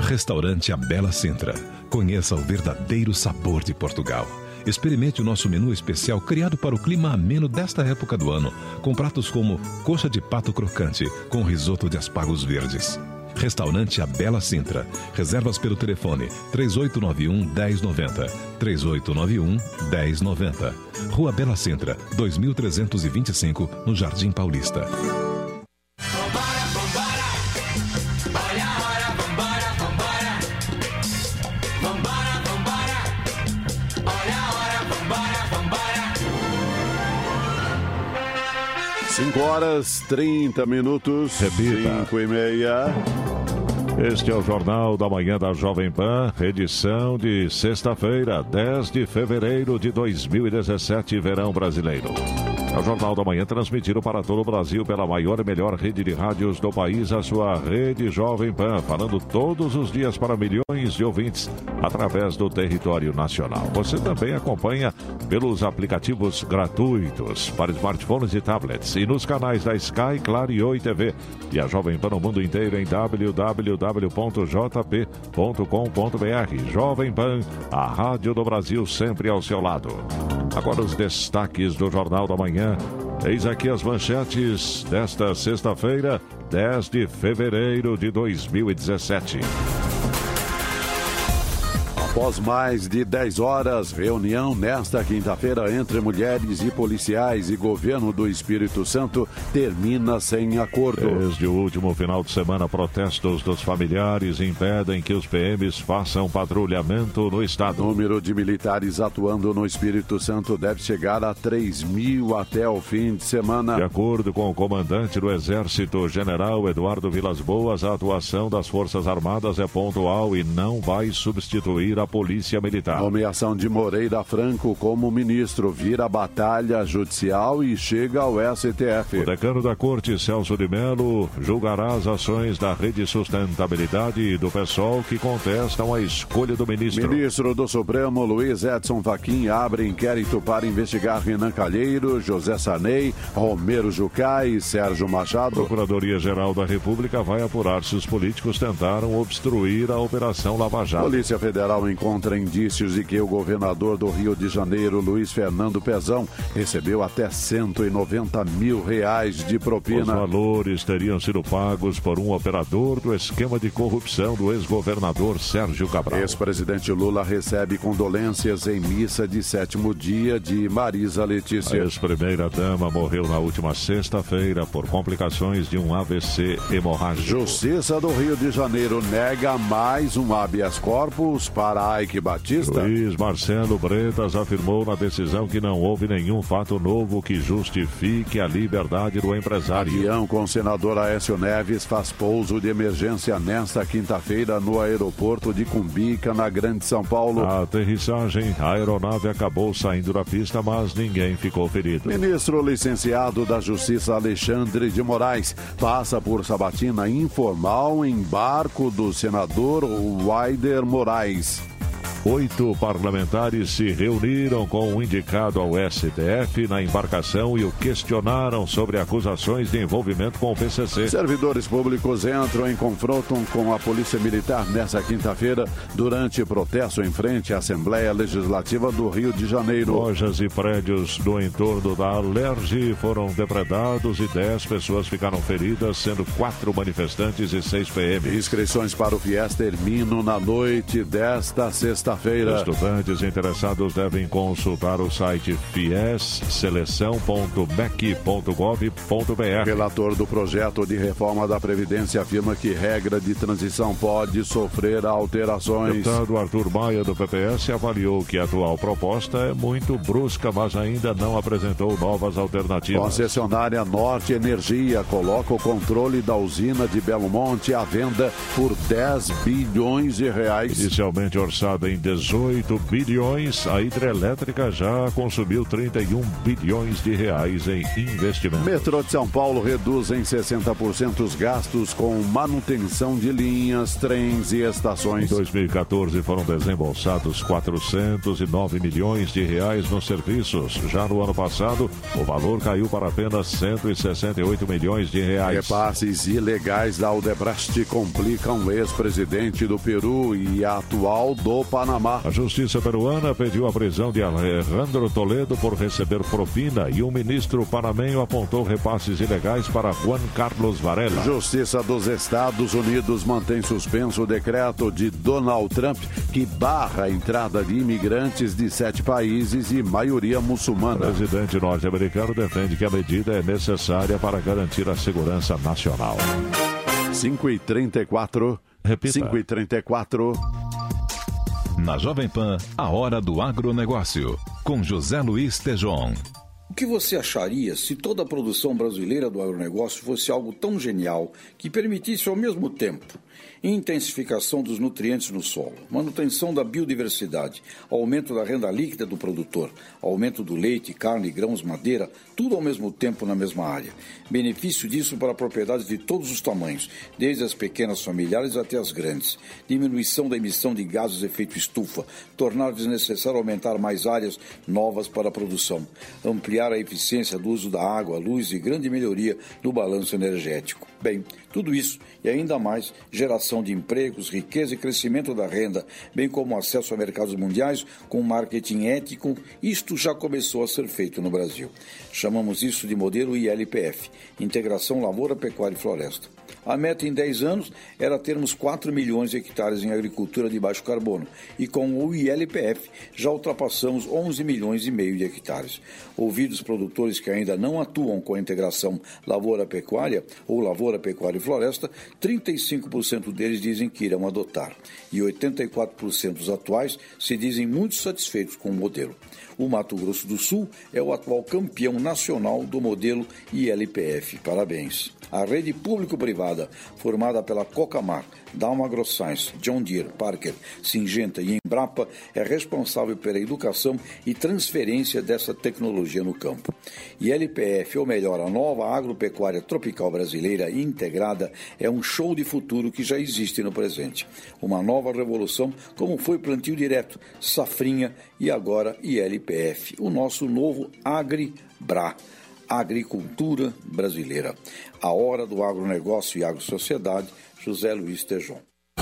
[SPEAKER 20] Restaurante A Bela Sintra. Conheça o verdadeiro sabor de Portugal. Experimente o nosso menu especial criado para o clima ameno desta época do ano, com pratos como coxa de pato crocante com risoto de aspargos verdes. Restaurante A Bela Sintra. Reservas pelo telefone três oito nove um, um zero nove zero, três oito nove um, um zero nove zero. Rua Bela Sintra, dois mil trezentos e vinte e cinco, no Jardim Paulista.
[SPEAKER 4] cinco horas, trinta minutos.
[SPEAKER 5] Repita.
[SPEAKER 4] cinco e meia.
[SPEAKER 5] Este é o Jornal da Manhã da Jovem Pan, edição de sexta-feira, dez de fevereiro de dois mil e dezessete, verão brasileiro. É o Jornal da Manhã transmitido para todo o Brasil pela maior e melhor rede de rádios do país, a sua rede Jovem Pan, falando todos os dias para milhões de ouvintes através do território nacional. Você também acompanha pelos aplicativos gratuitos para smartphones e tablets e nos canais da Sky, Claro e Oi T V e a Jovem Pan no mundo inteiro em w w w ponto j p ponto com ponto b r. Jovem Pan, a rádio do Brasil sempre ao seu lado. Agora os destaques do Jornal da Manhã. Eis aqui as manchetes desta sexta-feira, dez de fevereiro de dois mil e dezessete.
[SPEAKER 4] Após mais de dez horas, reunião nesta quinta-feira entre mulheres e policiais e governo do Espírito Santo termina sem acordo.
[SPEAKER 5] Desde o último final de semana, protestos dos familiares impedem que os P Ms façam patrulhamento no estado.
[SPEAKER 4] O número de militares atuando no Espírito Santo deve chegar a três mil até o fim de semana.
[SPEAKER 5] De acordo com o comandante do Exército, General Eduardo Vilas Boas, a atuação das Forças Armadas é pontual e não vai substituir a Polícia Militar.
[SPEAKER 4] Nomeação de Moreira Franco como ministro vira batalha judicial e chega ao S T F.
[SPEAKER 5] O decano da Corte, Celso de Mello, julgará as ações da Rede Sustentabilidade e do PSOL que contestam a escolha do ministro.
[SPEAKER 4] Ministro do Supremo, Luiz Edson Fachin, abre inquérito para investigar Renan Calheiro, José Sarney, Romero Jucá e Sérgio Machado.
[SPEAKER 5] Procuradoria-Geral da República vai apurar se os políticos tentaram obstruir a Operação Lava Jato.
[SPEAKER 4] Polícia Federal encontra indícios de que o governador do Rio de Janeiro, Luiz Fernando Pezão, recebeu até cento e noventa mil reais de propina.
[SPEAKER 5] Os valores teriam sido pagos por um operador do esquema de corrupção do ex-governador Sérgio Cabral.
[SPEAKER 4] Ex-presidente Lula recebe condolências em missa de sétimo dia de Marisa Letícia.
[SPEAKER 5] A ex-primeira-dama morreu na última sexta-feira por complicações de um A V C hemorrágico.
[SPEAKER 4] Justiça do Rio de Janeiro nega mais um habeas corpus para Ike Batista.
[SPEAKER 5] Luiz Marcelo Bretas afirmou na decisão que não houve nenhum fato novo que justifique a liberdade do empresário.
[SPEAKER 4] Avião com o senador Aécio Neves faz pouso de emergência nesta quinta-feira no aeroporto de Cumbica, na Grande São Paulo.
[SPEAKER 5] A aterrissagem, a aeronave acabou saindo da pista, mas ninguém ficou ferido.
[SPEAKER 4] Ministro licenciado da Justiça Alexandre de Moraes passa por sabatina informal em barco do senador Waider Moraes.
[SPEAKER 5] Oito parlamentares se reuniram com o indicado ao S T F na embarcação e o questionaram sobre acusações de envolvimento com o P C C.
[SPEAKER 4] Servidores públicos entram em confronto com a Polícia Militar nesta quinta-feira durante protesto em frente à Assembleia Legislativa do Rio de Janeiro.
[SPEAKER 5] Lojas e prédios do entorno da Alerj foram depredados e dez pessoas ficaram feridas, sendo quatro manifestantes e seis P M.
[SPEAKER 4] Inscrições para o FIES terminam na noite desta sexta-feira.
[SPEAKER 5] Estudantes interessados devem consultar o site fies seleção ponto m e c ponto gov ponto b r.
[SPEAKER 4] Relator do projeto de reforma da Previdência afirma que regra de transição pode sofrer alterações.
[SPEAKER 5] O deputado Arthur Maia, do P P S, avaliou que a atual proposta é muito brusca, mas ainda não apresentou novas alternativas.
[SPEAKER 4] Concessionária Norte Energia coloca o controle da usina de Belo Monte à venda por dez bilhões de reais.
[SPEAKER 5] Inicialmente orçada em dezoito bilhões, a hidrelétrica já consumiu trinta e um bilhões de reais em investimento.
[SPEAKER 4] Metrô de São Paulo reduz em sessenta por cento os gastos com manutenção de linhas, trens e estações.
[SPEAKER 5] Em dois mil e quatorze foram desembolsados quatrocentos e nove milhões de reais nos serviços. Já no ano passado, o valor caiu para apenas cento e sessenta e oito milhões de reais.
[SPEAKER 4] Repasses ilegais da Odebrecht complicam o ex-presidente do Peru e a atual do Panamá.
[SPEAKER 5] A justiça peruana pediu a prisão de Alejandro Toledo por receber propina e um ministro panamenho apontou repasses ilegais para Juan Carlos Varela.
[SPEAKER 4] Justiça dos Estados Unidos mantém suspenso o decreto de Donald Trump que barra a entrada de imigrantes de sete países e maioria muçulmana.
[SPEAKER 5] O presidente norte-americano defende que a medida é necessária para garantir a segurança nacional.
[SPEAKER 4] cinco e trinta e quatro.
[SPEAKER 5] Repita.
[SPEAKER 4] cinco e trinta e quatro.
[SPEAKER 20] Na Jovem Pan, a hora do agronegócio, com José Luiz Tejon.
[SPEAKER 21] O que você acharia se toda a produção brasileira do agronegócio fosse algo tão genial que permitisse ao mesmo tempo intensificação dos nutrientes no solo, manutenção da biodiversidade, aumento da renda líquida do produtor, aumento do leite, carne, grãos, madeira, tudo ao mesmo tempo na mesma área. Benefício disso para propriedades de todos os tamanhos, desde as pequenas familiares até as grandes. Diminuição da emissão de gases de efeito estufa, tornar desnecessário aumentar mais áreas novas para a produção, ampliar a eficiência do uso da água, luz e grande melhoria no balanço energético. Bem, tudo isso e ainda mais, geração de empregos, riqueza e crescimento da renda, bem como acesso a mercados mundiais com marketing ético, isto já começou a ser feito no Brasil. Chamamos isso de modelo I L P F, Integração Lavoura, Pecuária e Floresta. A meta em dez anos era termos quatro milhões de hectares em agricultura de baixo carbono e com o I L P F já ultrapassamos onze milhões e meio de hectares. Ouvidos produtores que ainda não atuam com a integração lavoura-pecuária ou lavoura-pecuária e floresta, trinta e cinco por cento deles dizem que irão adotar e oitenta e quatro por cento dos atuais se dizem muito satisfeitos com o modelo. O Mato Grosso do Sul é o atual campeão nacional do modelo I L P F. Parabéns. A rede público-privada, formada pela Cocamar, Dow AgroScience, John Deere, Parker, Syngenta e Embrapa, é responsável pela educação e transferência dessa tecnologia no campo. I L P F, ou melhor, a nova agropecuária tropical brasileira integrada, é um show de futuro que já existe no presente. Uma nova revolução, como foi plantio direto, safrinha e agora I L P F, o nosso novo AgriBra. Agricultura brasileira. A hora do agronegócio e agrosociedade, José Luiz Tejon.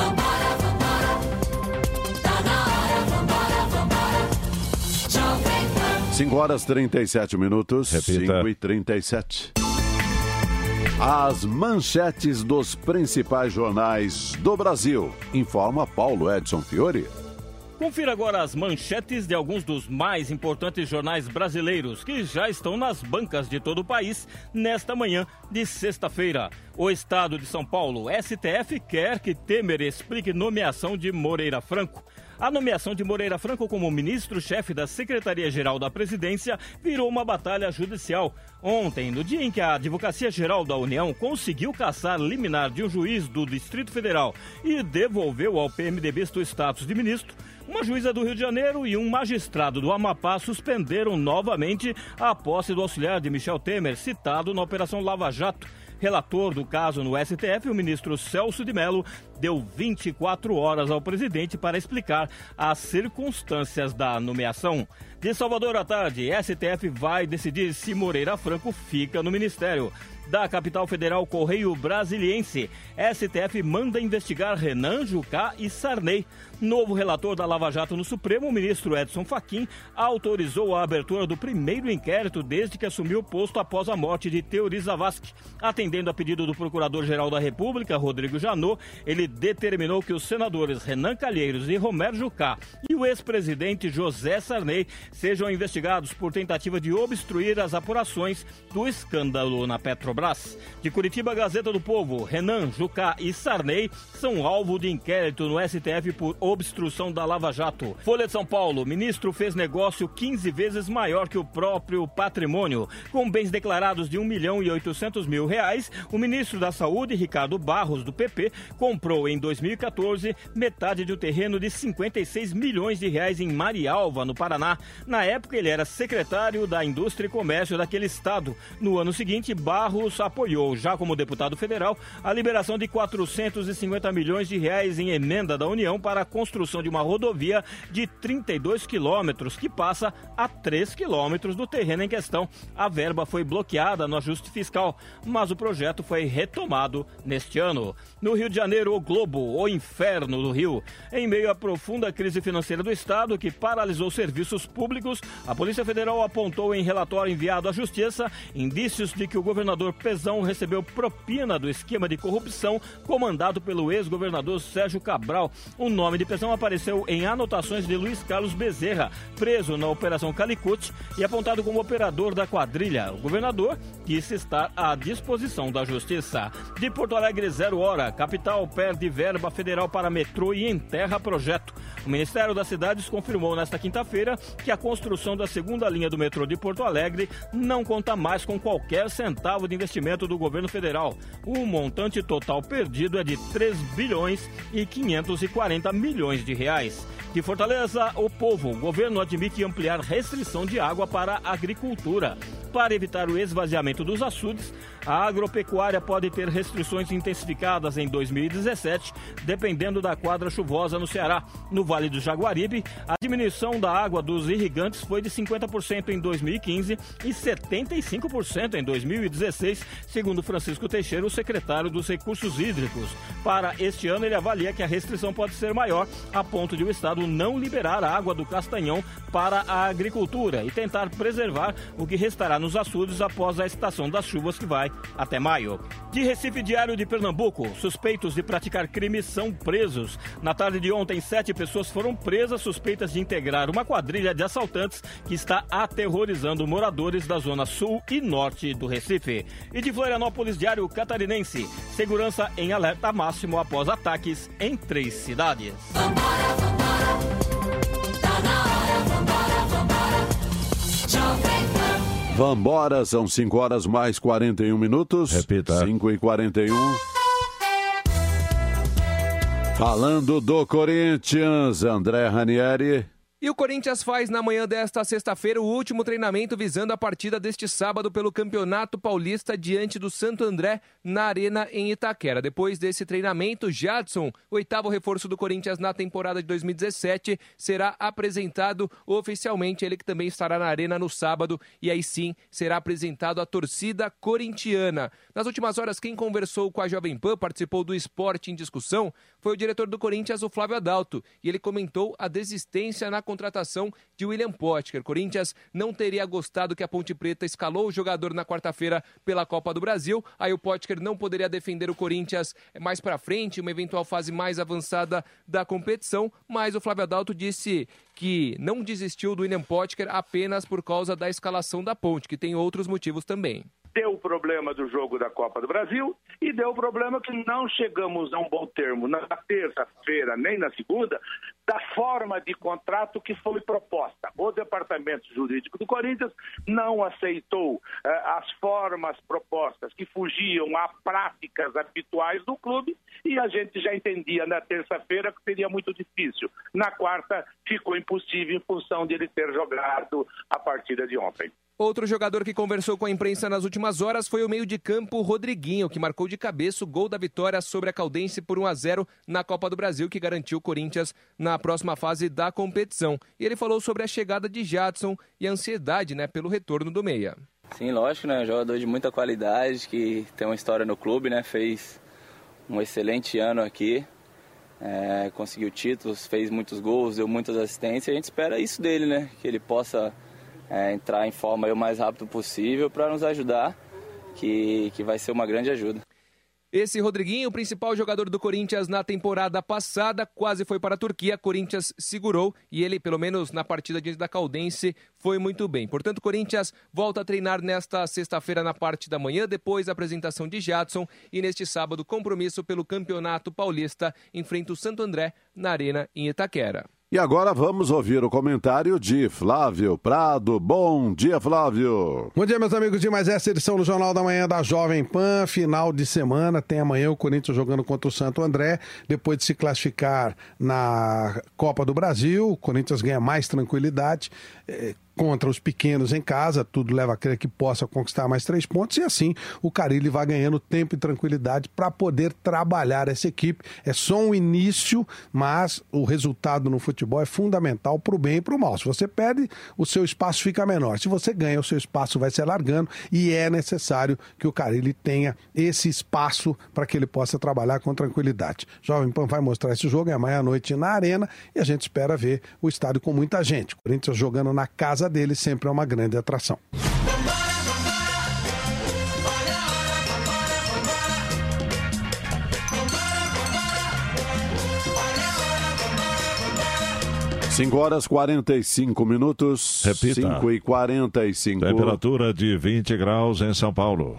[SPEAKER 4] cinco horas e trinta e sete minutos.
[SPEAKER 5] Repita.
[SPEAKER 4] cinco e trinta e sete. As manchetes dos principais jornais do Brasil. Informa Paulo Edson Fiori.
[SPEAKER 8] Confira agora as manchetes de alguns dos mais importantes jornais brasileiros que já estão nas bancas de todo o país nesta manhã de sexta-feira. O Estado de São Paulo, S T F, quer que Temer explique nomeação de Moreira Franco. A nomeação de Moreira Franco como ministro-chefe da Secretaria-Geral da Presidência virou uma batalha judicial. Ontem, no dia em que a Advocacia-Geral da União conseguiu cassar liminar de um juiz do Distrito Federal e devolveu ao P M D B o status de ministro, uma juíza do Rio de Janeiro e um magistrado do Amapá suspenderam novamente a posse do auxiliar de Michel Temer, citado na Operação Lava Jato. Relator do caso no S T F, o ministro Celso de Mello, deu vinte e quatro horas ao presidente para explicar as circunstâncias da nomeação. De Salvador à tarde, S T F vai decidir se Moreira Franco fica no ministério. Da capital federal, Correio Brasiliense, S T F manda investigar Renan, Jucá e Sarney. Novo relator da Lava Jato no Supremo, o ministro Edson Fachin, autorizou a abertura do primeiro inquérito desde que assumiu o posto após a morte de Teori Zavascki. Atendendo a pedido do Procurador-Geral da República, Rodrigo Janot, ele determinou que os senadores Renan Calheiros e Romero Jucá e o ex-presidente José Sarney sejam investigados por tentativa de obstruir as apurações do escândalo na Petrobras. De Curitiba, Gazeta do Povo, Renan, Jucá e Sarney são alvo de inquérito no S T F por obstrução da Lava Jato. Folha de São Paulo, ministro fez negócio quinze vezes maior que o próprio patrimônio. Com bens declarados de um milhão e oitocentos mil reais, o ministro da Saúde, Ricardo Barros, do P P, comprou comprou em dois mil e quatorze metade de um terreno de cinquenta e seis milhões de reais em Marialva, no Paraná. Na época, ele era secretário da Indústria e Comércio daquele estado. No ano seguinte, Barros apoiou, já como deputado federal, a liberação de quatrocentos e cinquenta milhões de reais em emenda da União para a construção de uma rodovia de trinta e dois quilômetros, que passa a três quilômetros do terreno em questão. A verba foi bloqueada no ajuste fiscal, mas o projeto foi retomado neste ano. No Rio de Janeiro, o Globo, o inferno do Rio. Em meio à profunda crise financeira do Estado, que paralisou serviços públicos, a Polícia Federal apontou em relatório enviado à Justiça indícios de que o governador Pezão recebeu propina do esquema de corrupção comandado pelo ex-governador Sérgio Cabral. O nome de Pezão apareceu em anotações de Luiz Carlos Bezerra, preso na Operação Calicut e apontado como operador da quadrilha. O governador disse estar à disposição da Justiça. De Porto Alegre, zero hora. Capital perde verba federal para metrô e enterra projeto. O Ministério das Cidades confirmou nesta quinta-feira que a construção da segunda linha do metrô de Porto Alegre não conta mais com qualquer centavo de investimento do governo federal. O montante total perdido é de três bilhões e quinhentos e quarenta milhões de reais. De Fortaleza, o Povo. O governo admite ampliar restrição de água para a agricultura. Para evitar o esvaziamento dos açudes, a agropecuária pode ter restrições intensificadas em dois mil e dezessete, dependendo da quadra chuvosa no Ceará. No Vale do Jaguaribe, a diminuição da água dos irrigantes foi de cinquenta por cento em dois mil e quinze e setenta e cinco por cento em dois mil e dezesseis, segundo Francisco Teixeira, o secretário dos Recursos Hídricos. Para este ano, ele avalia que a restrição pode ser maior, a ponto de o Estado não liberar a água do Castanhão para a agricultura e tentar preservar o que restará nos açudes após a estação das chuvas, que vai até maio. De Recife, Diário de Pernambuco, suspeitos de praticar crimes são presos. Na tarde de ontem, sete pessoas foram presas suspeitas de integrar uma quadrilha de assaltantes que está aterrorizando moradores da zona sul e norte do Recife. E de Florianópolis, Diário Catarinense, segurança em alerta máximo após ataques em três cidades.
[SPEAKER 3] Vambora, vambora, tá na hora, vambora, vambora, Jovem Pan.
[SPEAKER 4] Vambora, são cinco horas mais quarenta e um minutos.
[SPEAKER 5] Repita.
[SPEAKER 4] cinco e quarenta e um. Falando do Corinthians, André Ranieri.
[SPEAKER 1] E o Corinthians faz na manhã desta sexta-feira o último treinamento visando a partida deste sábado pelo Campeonato Paulista diante do Santo André na Arena em Itaquera. Depois desse treinamento, Jadson, oitavo reforço do Corinthians na temporada de dois mil e dezessete, será apresentado oficialmente. Ele que também estará na Arena no sábado e aí sim será apresentado à torcida corintiana. Nas últimas horas, quem conversou com a Jovem Pan, participou do Esporte em Discussão, foi o diretor do Corinthians, o Flávio Adalto, e ele comentou a desistência na contratação de William Potker. Corinthians não teria gostado que a Ponte Preta escalou o jogador na quarta-feira pela Copa do Brasil. Aí o Potker não poderia defender o Corinthians mais para frente, uma eventual fase mais avançada da competição, mas o Flávio Adalto disse que não desistiu do William Potker apenas por causa da escalação da Ponte, que tem outros motivos também.
[SPEAKER 22] Deu o problema do jogo da Copa do Brasil e deu o problema que não chegamos a um bom termo na terça-feira nem na segunda da forma de contrato que foi proposta. O Departamento Jurídico do Corinthians não aceitou eh, as formas propostas que fugiam a práticas habituais do clube e a gente já entendia na terça-feira que seria muito difícil. Na quarta ficou impossível em função de ele ter jogado a partida de ontem.
[SPEAKER 1] Outro jogador que conversou com a imprensa nas últimas horas foi o meio de campo Rodriguinho, que marcou de cabeça o gol da vitória sobre a Caldense por um a zero na Copa do Brasil, que garantiu o Corinthians na próxima fase da competição. E ele falou sobre a chegada de Jadson e a ansiedade, né, pelo retorno do meia.
[SPEAKER 23] Sim, lógico, né, um jogador de muita qualidade, que tem uma história no clube, né, fez um excelente ano aqui, é, conseguiu títulos, fez muitos gols, deu muitas assistências, a gente espera isso dele, né, que ele possa É, entrar em forma aí o mais rápido possível para nos ajudar, que, que vai ser uma grande ajuda.
[SPEAKER 1] Esse Rodriguinho, o principal jogador do Corinthians na temporada passada, quase foi para a Turquia. Corinthians segurou e ele, pelo menos na partida diante da Caldense, foi muito bem. Portanto, o Corinthians volta a treinar nesta sexta-feira na parte da manhã, depois da apresentação de Jadson, e neste sábado, compromisso pelo Campeonato Paulista, enfrenta o Santo André na Arena em Itaquera.
[SPEAKER 4] E agora vamos ouvir o comentário de Flávio Prado. Bom dia, Flávio.
[SPEAKER 6] Bom dia, meus amigos, de mais essa edição do Jornal da Manhã da Jovem Pan. Final de semana, tem amanhã o Corinthians jogando contra o Santo André. Depois de se classificar na Copa do Brasil, o Corinthians ganha mais tranquilidade. É... contra os pequenos em casa, tudo leva a crer que possa conquistar mais três pontos e assim o Carille vai ganhando tempo e tranquilidade para poder trabalhar essa equipe. É só um início, mas o resultado no futebol é fundamental para o bem e para o mal. Se você perde, o seu espaço fica menor. Se você ganha, o seu espaço vai se alargando e é necessário que o Carille tenha esse espaço para que ele possa trabalhar com tranquilidade. Jovem Pan vai mostrar esse jogo, é amanhã à noite na Arena e a gente espera ver o estádio com muita gente. O Corinthians jogando na casa dele sempre é uma grande atração.
[SPEAKER 4] cinco horas e quarenta e cinco minutos.
[SPEAKER 5] Repita.
[SPEAKER 4] cinco e quarenta e cinco.
[SPEAKER 5] Temperatura de vinte graus em São Paulo.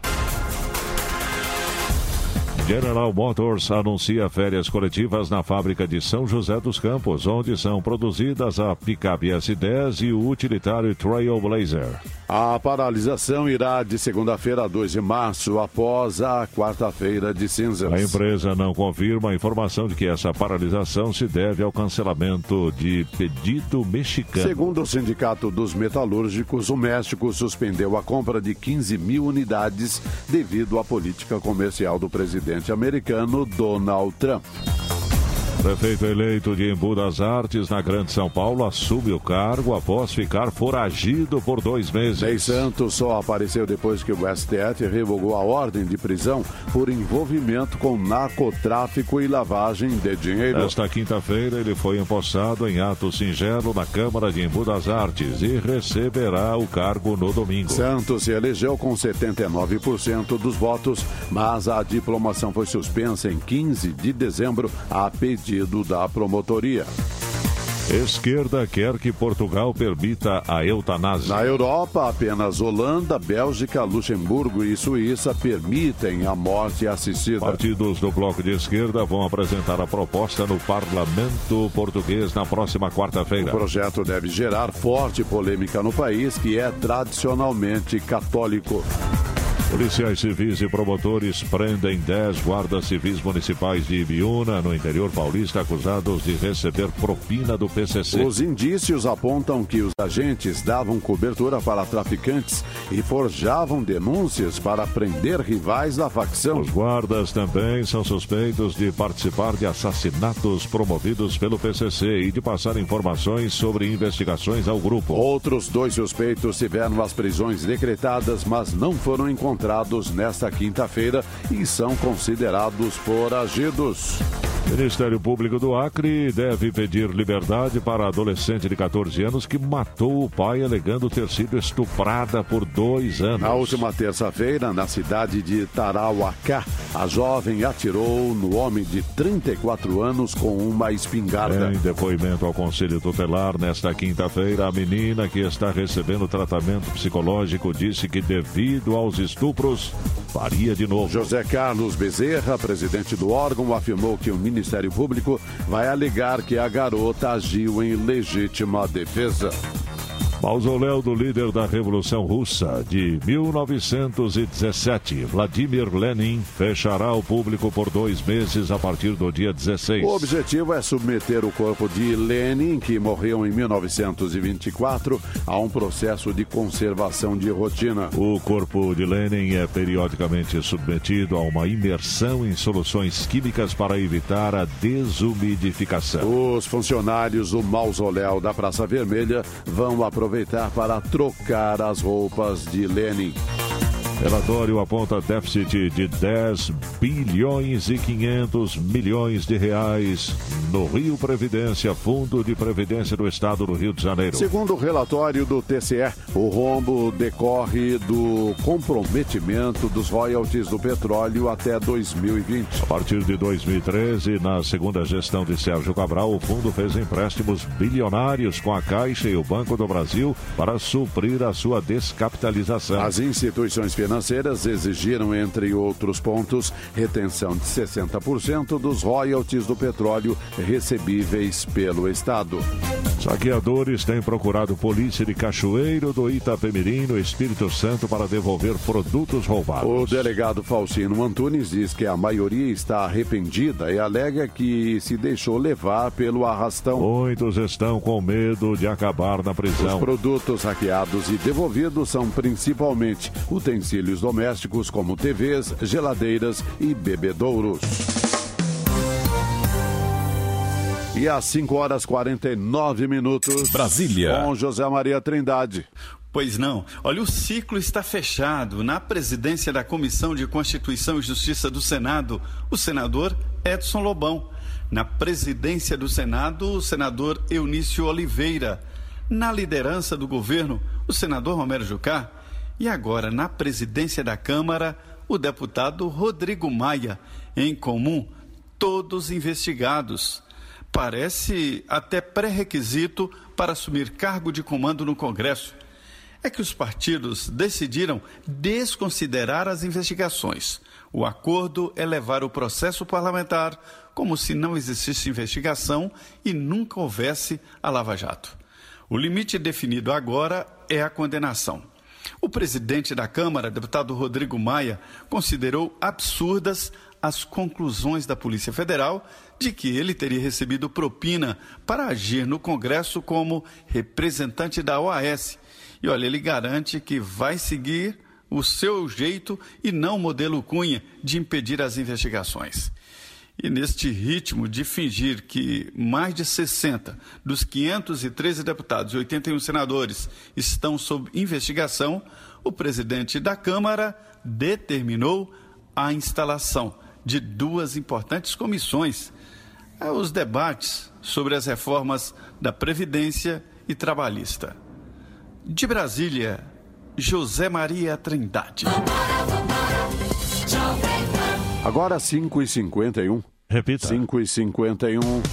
[SPEAKER 5] General Motors anuncia férias coletivas na fábrica de São José dos Campos, onde são produzidas a picape S dez e o utilitário Trailblazer.
[SPEAKER 4] A paralisação irá de segunda-feira a dois de março, após a quarta-feira de cinzas.
[SPEAKER 5] A empresa não confirma a informação de que essa paralisação se deve ao cancelamento de pedido mexicano.
[SPEAKER 4] Segundo o Sindicato dos Metalúrgicos, o México suspendeu a compra de quinze mil unidades devido à política comercial do presidente americano Donald Trump.
[SPEAKER 5] Prefeito eleito de Embu das Artes, na Grande São Paulo, assume o cargo após ficar foragido por dois meses.
[SPEAKER 4] Ney Santos só apareceu depois que o S T F revogou a ordem de prisão por envolvimento com narcotráfico e lavagem de dinheiro.
[SPEAKER 5] Esta quinta-feira, ele foi empossado em ato singelo na Câmara de Embu das Artes e receberá o cargo no domingo.
[SPEAKER 4] Santos se elegeu com setenta e nove por cento dos votos, mas a diplomação foi suspensa em quinze de dezembro a pedido da promotoria.
[SPEAKER 5] Esquerda quer que Portugal permita a eutanásia.
[SPEAKER 4] Na Europa, apenas Holanda, Bélgica, Luxemburgo e Suíça permitem a morte assistida.
[SPEAKER 5] Partidos do bloco de esquerda vão apresentar a proposta no parlamento português na próxima quarta-feira.
[SPEAKER 4] O projeto deve gerar forte polêmica no país, que é tradicionalmente católico.
[SPEAKER 5] Policiais civis e promotores prendem dez guardas civis municipais de Ibiúna, no interior paulista, acusados de receber propina do P C C.
[SPEAKER 4] Os indícios apontam que os agentes davam cobertura para traficantes e forjavam denúncias para prender rivais da facção.
[SPEAKER 5] Os guardas também são suspeitos de participar de assassinatos promovidos pelo P C C e de passar informações sobre investigações ao grupo.
[SPEAKER 4] Outros dois suspeitos tiveram as prisões decretadas, mas não foram encontrados nesta quinta-feira e são considerados foragidos.
[SPEAKER 5] Ministério Público do Acre deve pedir liberdade para a adolescente de catorze anos que matou o pai alegando ter sido estuprada por dois anos.
[SPEAKER 4] Na última terça-feira, na cidade de Tarauacá, a jovem atirou no homem de trinta e quatro anos com uma espingarda.
[SPEAKER 5] Em depoimento ao Conselho Tutelar, nesta quinta-feira, a menina que está recebendo tratamento psicológico disse que, devido aos estupros, faria de novo.
[SPEAKER 4] José Carlos Bezerra, presidente do órgão, afirmou que o Ministério Público vai alegar que a garota agiu em legítima defesa.
[SPEAKER 5] Mausoléu do líder da Revolução Russa de mil novecentos e dezessete, Vladimir Lenin, fechará ao público por dois meses a partir do dia dezesseis.
[SPEAKER 4] O objetivo é submeter o corpo de Lenin, que morreu em mil novecentos e vinte e quatro, a um processo de conservação de rotina.
[SPEAKER 5] O corpo de Lenin é periodicamente submetido a uma imersão em soluções químicas para evitar a desumidificação.
[SPEAKER 4] Os funcionários do Mausoléu da Praça Vermelha vão aproveitar aproveitar para trocar as roupas de Lenin.
[SPEAKER 5] Relatório aponta déficit de dez bilhões e quinhentos milhões de reais no Rio Previdência, Fundo de Previdência do Estado do Rio de Janeiro.
[SPEAKER 4] Segundo o relatório do T C E, o rombo decorre do comprometimento dos royalties do petróleo até dois mil e vinte.
[SPEAKER 5] A partir de dois mil e treze, na segunda gestão de Sérgio Cabral, o fundo fez empréstimos bilionários com a Caixa e o Banco do Brasil para suprir a sua descapitalização.
[SPEAKER 4] As instituições financeiras financeiras exigiram, entre outros pontos, retenção de sessenta por cento dos royalties do petróleo recebíveis pelo Estado.
[SPEAKER 5] Saqueadores têm procurado polícia de Cachoeiro do Itapemirim, no Espírito Santo, para devolver produtos roubados.
[SPEAKER 4] O delegado Falcino Antunes diz que a maioria está arrependida e alega que se deixou levar pelo arrastão.
[SPEAKER 5] Muitos estão com medo de acabar na prisão.
[SPEAKER 4] Os produtos hackeados e devolvidos são principalmente utensílios domésticos como T Vs, geladeiras e bebedouros. E às cinco horas e quarenta e nove minutos...
[SPEAKER 2] Brasília.
[SPEAKER 4] Com José Maria Trindade.
[SPEAKER 7] Pois não. Olha, o ciclo está fechado. Na presidência da Comissão de Constituição e Justiça do Senado, o senador Edson Lobão. Na presidência do Senado, o senador Eunício Oliveira. Na liderança do governo, o senador Romero Jucá. E agora, na presidência da Câmara, o deputado Rodrigo Maia. Em comum, todos investigados. Parece até pré-requisito para assumir cargo de comando no Congresso. É que os partidos decidiram desconsiderar as investigações. O acordo é levar o processo parlamentar como se não existisse investigação e nunca houvesse a Lava Jato. O limite definido agora é a condenação. O presidente da Câmara, deputado Rodrigo Maia, considerou absurdas as conclusões da Polícia Federal de que ele teria recebido propina para agir no Congresso como representante da O A S. E olha, ele garante que vai seguir o seu jeito e não o modelo Cunha de impedir as investigações. E neste ritmo de fingir que mais de sessenta dos quinhentos e treze deputados e oitenta e um senadores estão sob investigação, o presidente da Câmara determinou a instalação de duas importantes comissões, os debates sobre as reformas da Previdência e Trabalhista. De Brasília, José Maria Trindade.
[SPEAKER 4] Agora cinco e cinquenta e um.
[SPEAKER 5] Repita.
[SPEAKER 4] cinco e cinquenta e um.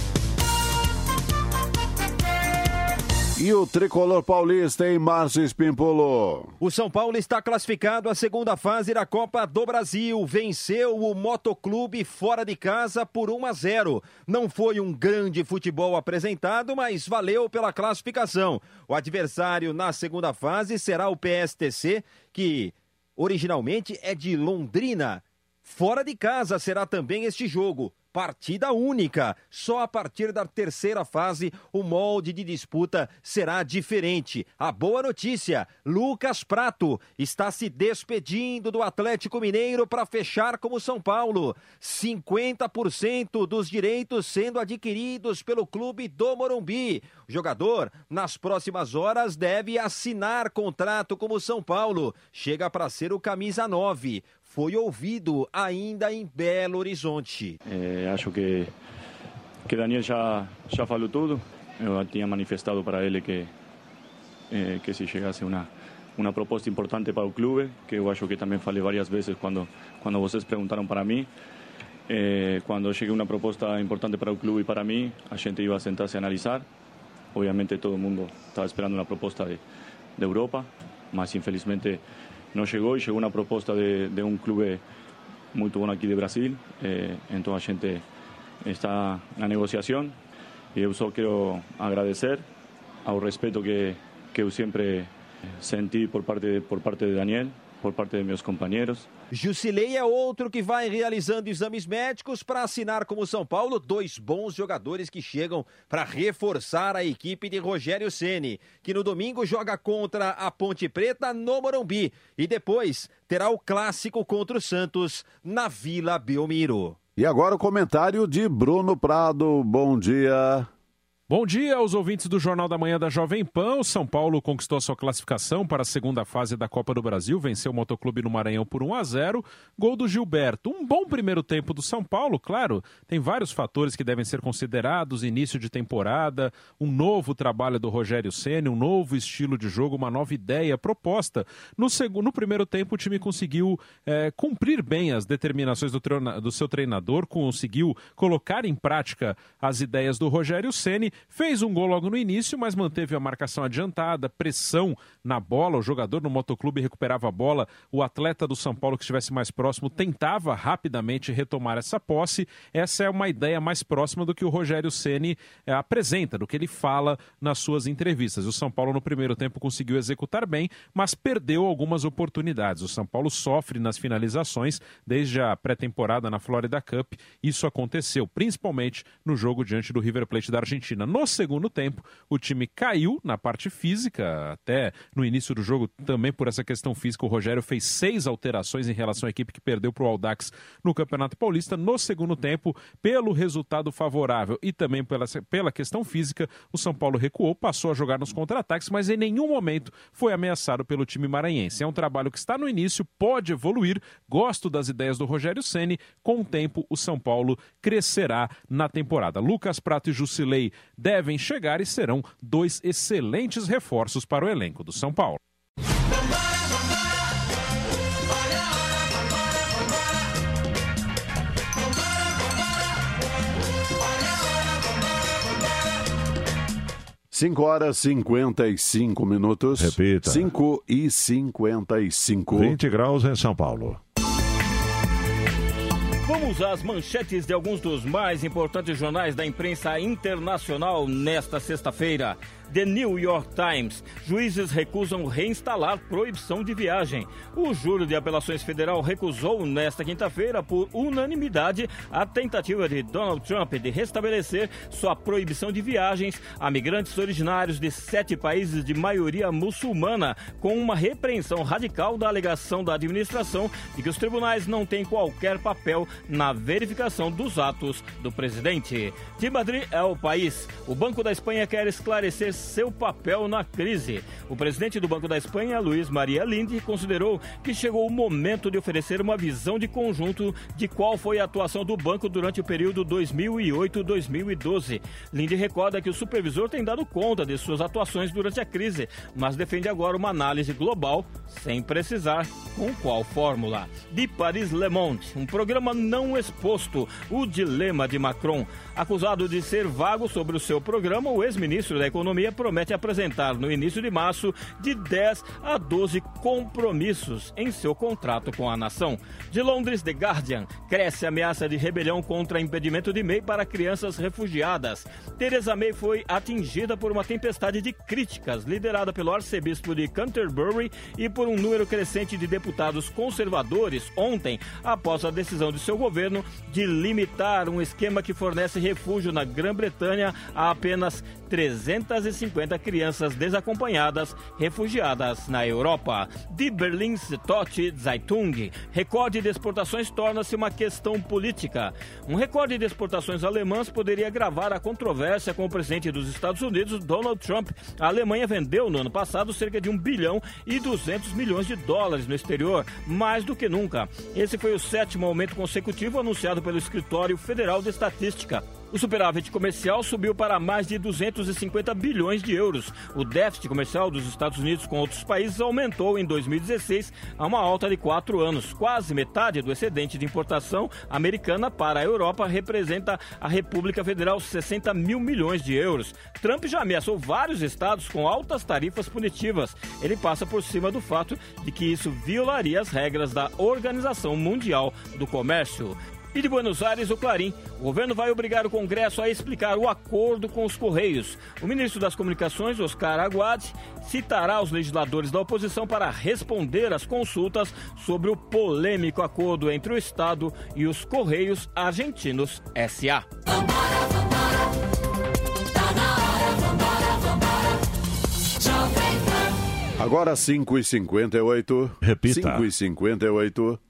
[SPEAKER 4] E o tricolor paulista em Márcio Espimpolo.
[SPEAKER 9] O São Paulo está classificado à segunda fase da Copa do Brasil. Venceu o Motoclube fora de casa por um a zero. Não foi um grande futebol apresentado, mas valeu pela classificação. O adversário na segunda fase será o P S T C, que originalmente é de Londrina. Fora de casa será também este jogo. Partida única. Só a partir da terceira fase o molde de disputa será diferente. A boa notícia, Lucas Prato está se despedindo do Atlético Mineiro para fechar como São Paulo. cinquenta por cento dos direitos sendo adquiridos pelo clube do Morumbi. O jogador, nas próximas horas, deve assinar contrato como São Paulo. Chega para ser o camisa nove. Foi ouvido ainda em Belo Horizonte.
[SPEAKER 10] É, acho que, que Daniel já, já falou tudo. Eu tinha manifestado para ele que, eh, que se chegasse uma, uma proposta importante para o clube, que eu acho que também falei várias vezes quando, quando vocês perguntaram para mim. Eh, quando cheguei uma proposta importante para o clube e para mim, a gente ia sentar-se a analisar. Obviamente todo mundo estava esperando uma proposta de, de Europa, mas infelizmente não chegou e chegou uma proposta de, de um clube muito bom aqui de Brasil. Eh, então a gente está na negociação e eu só quero agradecer ao respeito que, que eu sempre senti por parte, por parte de Daniel, por parte de meus companheiros.
[SPEAKER 9] Jusilei é outro que vai realizando exames médicos para assinar como São Paulo. Dois bons jogadores que chegam para reforçar a equipe de Rogério Ceni, que no domingo joga contra a Ponte Preta no Morumbi e depois terá o clássico contra o Santos na Vila Belmiro.
[SPEAKER 4] E agora o comentário de Bruno Prado. Bom dia.
[SPEAKER 1] Bom dia aos ouvintes do Jornal da Manhã da Jovem Pan. O São Paulo conquistou sua classificação para a segunda fase da Copa do Brasil, venceu o Motoclube no Maranhão por um a zero, gol do Gilberto. Um bom primeiro tempo do São Paulo, claro, tem vários fatores que devem ser considerados, início de temporada, um novo trabalho do Rogério Ceni, um novo estilo de jogo, uma nova ideia proposta. No, segundo, no primeiro tempo o time conseguiu é, cumprir bem as determinações do, treina, do seu treinador, conseguiu colocar em prática as ideias do Rogério Ceni.
[SPEAKER 11] fez um gol logo no início, mas manteve a marcação adiantada, pressão na bola, o jogador no Motoclube recuperava a bola, o atleta do São Paulo que estivesse mais próximo tentava rapidamente retomar essa posse. Essa é uma ideia mais próxima do que o Rogério Ceni é, apresenta, do que ele fala nas suas entrevistas. O São Paulo no primeiro tempo conseguiu executar bem, mas perdeu algumas oportunidades. O São Paulo sofre nas finalizações desde a pré-temporada na Florida Cup. Isso aconteceu principalmente no jogo diante do River Plate da Argentina. No segundo tempo, o time caiu na parte física, até no início do jogo, também por essa questão física, o Rogério fez seis alterações em relação à equipe que perdeu para o Audax no Campeonato Paulista. No segundo tempo, pelo resultado favorável e também pela, pela questão física, o São Paulo recuou, passou a jogar nos contra-ataques, mas em nenhum momento foi ameaçado pelo time maranhense. É um trabalho que está no início, pode evoluir, gosto das ideias do Rogério Ceni, com o tempo o São Paulo crescerá na temporada. Lucas Prato e Jusilei devem chegar e serão dois excelentes reforços para o elenco do São Paulo.
[SPEAKER 4] cinco horas e cinquenta e cinco minutos.
[SPEAKER 5] Repita.
[SPEAKER 4] cinco e cinquenta e cinco.
[SPEAKER 5] vinte graus em São Paulo.
[SPEAKER 8] Vamos às manchetes de alguns dos mais importantes jornais da imprensa internacional nesta sexta-feira. The New York Times. Juízes recusam reinstalar proibição de viagem. O Júri de Apelações Federal recusou nesta quinta-feira, por unanimidade, a tentativa de Donald Trump de restabelecer sua proibição de viagens a migrantes originários de sete países de maioria muçulmana, com uma repreensão radical da alegação da administração de que os tribunais não têm qualquer papel na verificação dos atos do presidente. De Madrid é o país. O Banco da Espanha quer esclarecer seu papel na crise. O presidente do Banco da Espanha, Luís Maria Linde, considerou que chegou o momento de oferecer uma visão de conjunto de qual foi a atuação do banco durante o período dois mil e oito a dois mil e doze. Linde recorda que o supervisor tem dado conta de suas atuações durante a crise, mas defende agora uma análise global, sem precisar com qual fórmula. De Paris Le Monde, um programa não exposto, o dilema de Macron. Acusado de ser vago sobre o seu programa, o ex-ministro da Economia promete apresentar no início de março de dez a doze compromissos em seu contrato com a nação. De Londres, The Guardian, cresce a ameaça de rebelião contra impedimento de May para crianças refugiadas. Theresa May foi atingida por uma tempestade de críticas liderada pelo arcebispo de Canterbury e por um número crescente de deputados conservadores ontem, após a decisão de seu governo de limitar um esquema que fornece refúgio na Grã-Bretanha a apenas trezentas e cinquenta crianças desacompanhadas refugiadas na Europa. De Berlin Süddeutsche Zeitung, recorde de exportações torna-se uma questão política. Um recorde de exportações alemãs poderia agravar a controvérsia com o presidente dos Estados Unidos, Donald Trump. A Alemanha vendeu no ano passado cerca de um bilhão e duzentos milhões de dólares no exterior, mais do que nunca. Esse foi o sétimo aumento consecutivo anunciado pelo Escritório Federal de Estatística. O superávit comercial subiu para mais de duzentos e cinquenta bilhões de euros. O déficit comercial dos Estados Unidos com outros países aumentou em dois mil e dezesseis a uma alta de quatro anos. Quase metade do excedente de importação americana para a Europa representa a República Federal, sessenta mil milhões de euros. Trump já ameaçou vários estados com altas tarifas punitivas. Ele passa por cima do fato de que isso violaria as regras da Organização Mundial do Comércio. E de Buenos Aires, o Clarim. O governo vai obrigar o Congresso a explicar o acordo com os Correios. O ministro das Comunicações, Oscar Aguad, citará os legisladores da oposição para responder às consultas sobre o polêmico acordo entre o Estado e os Correios Argentinos S A
[SPEAKER 4] Agora cinco e cinquenta e oito.
[SPEAKER 5] Repita.
[SPEAKER 4] cinco e cinquenta e oito.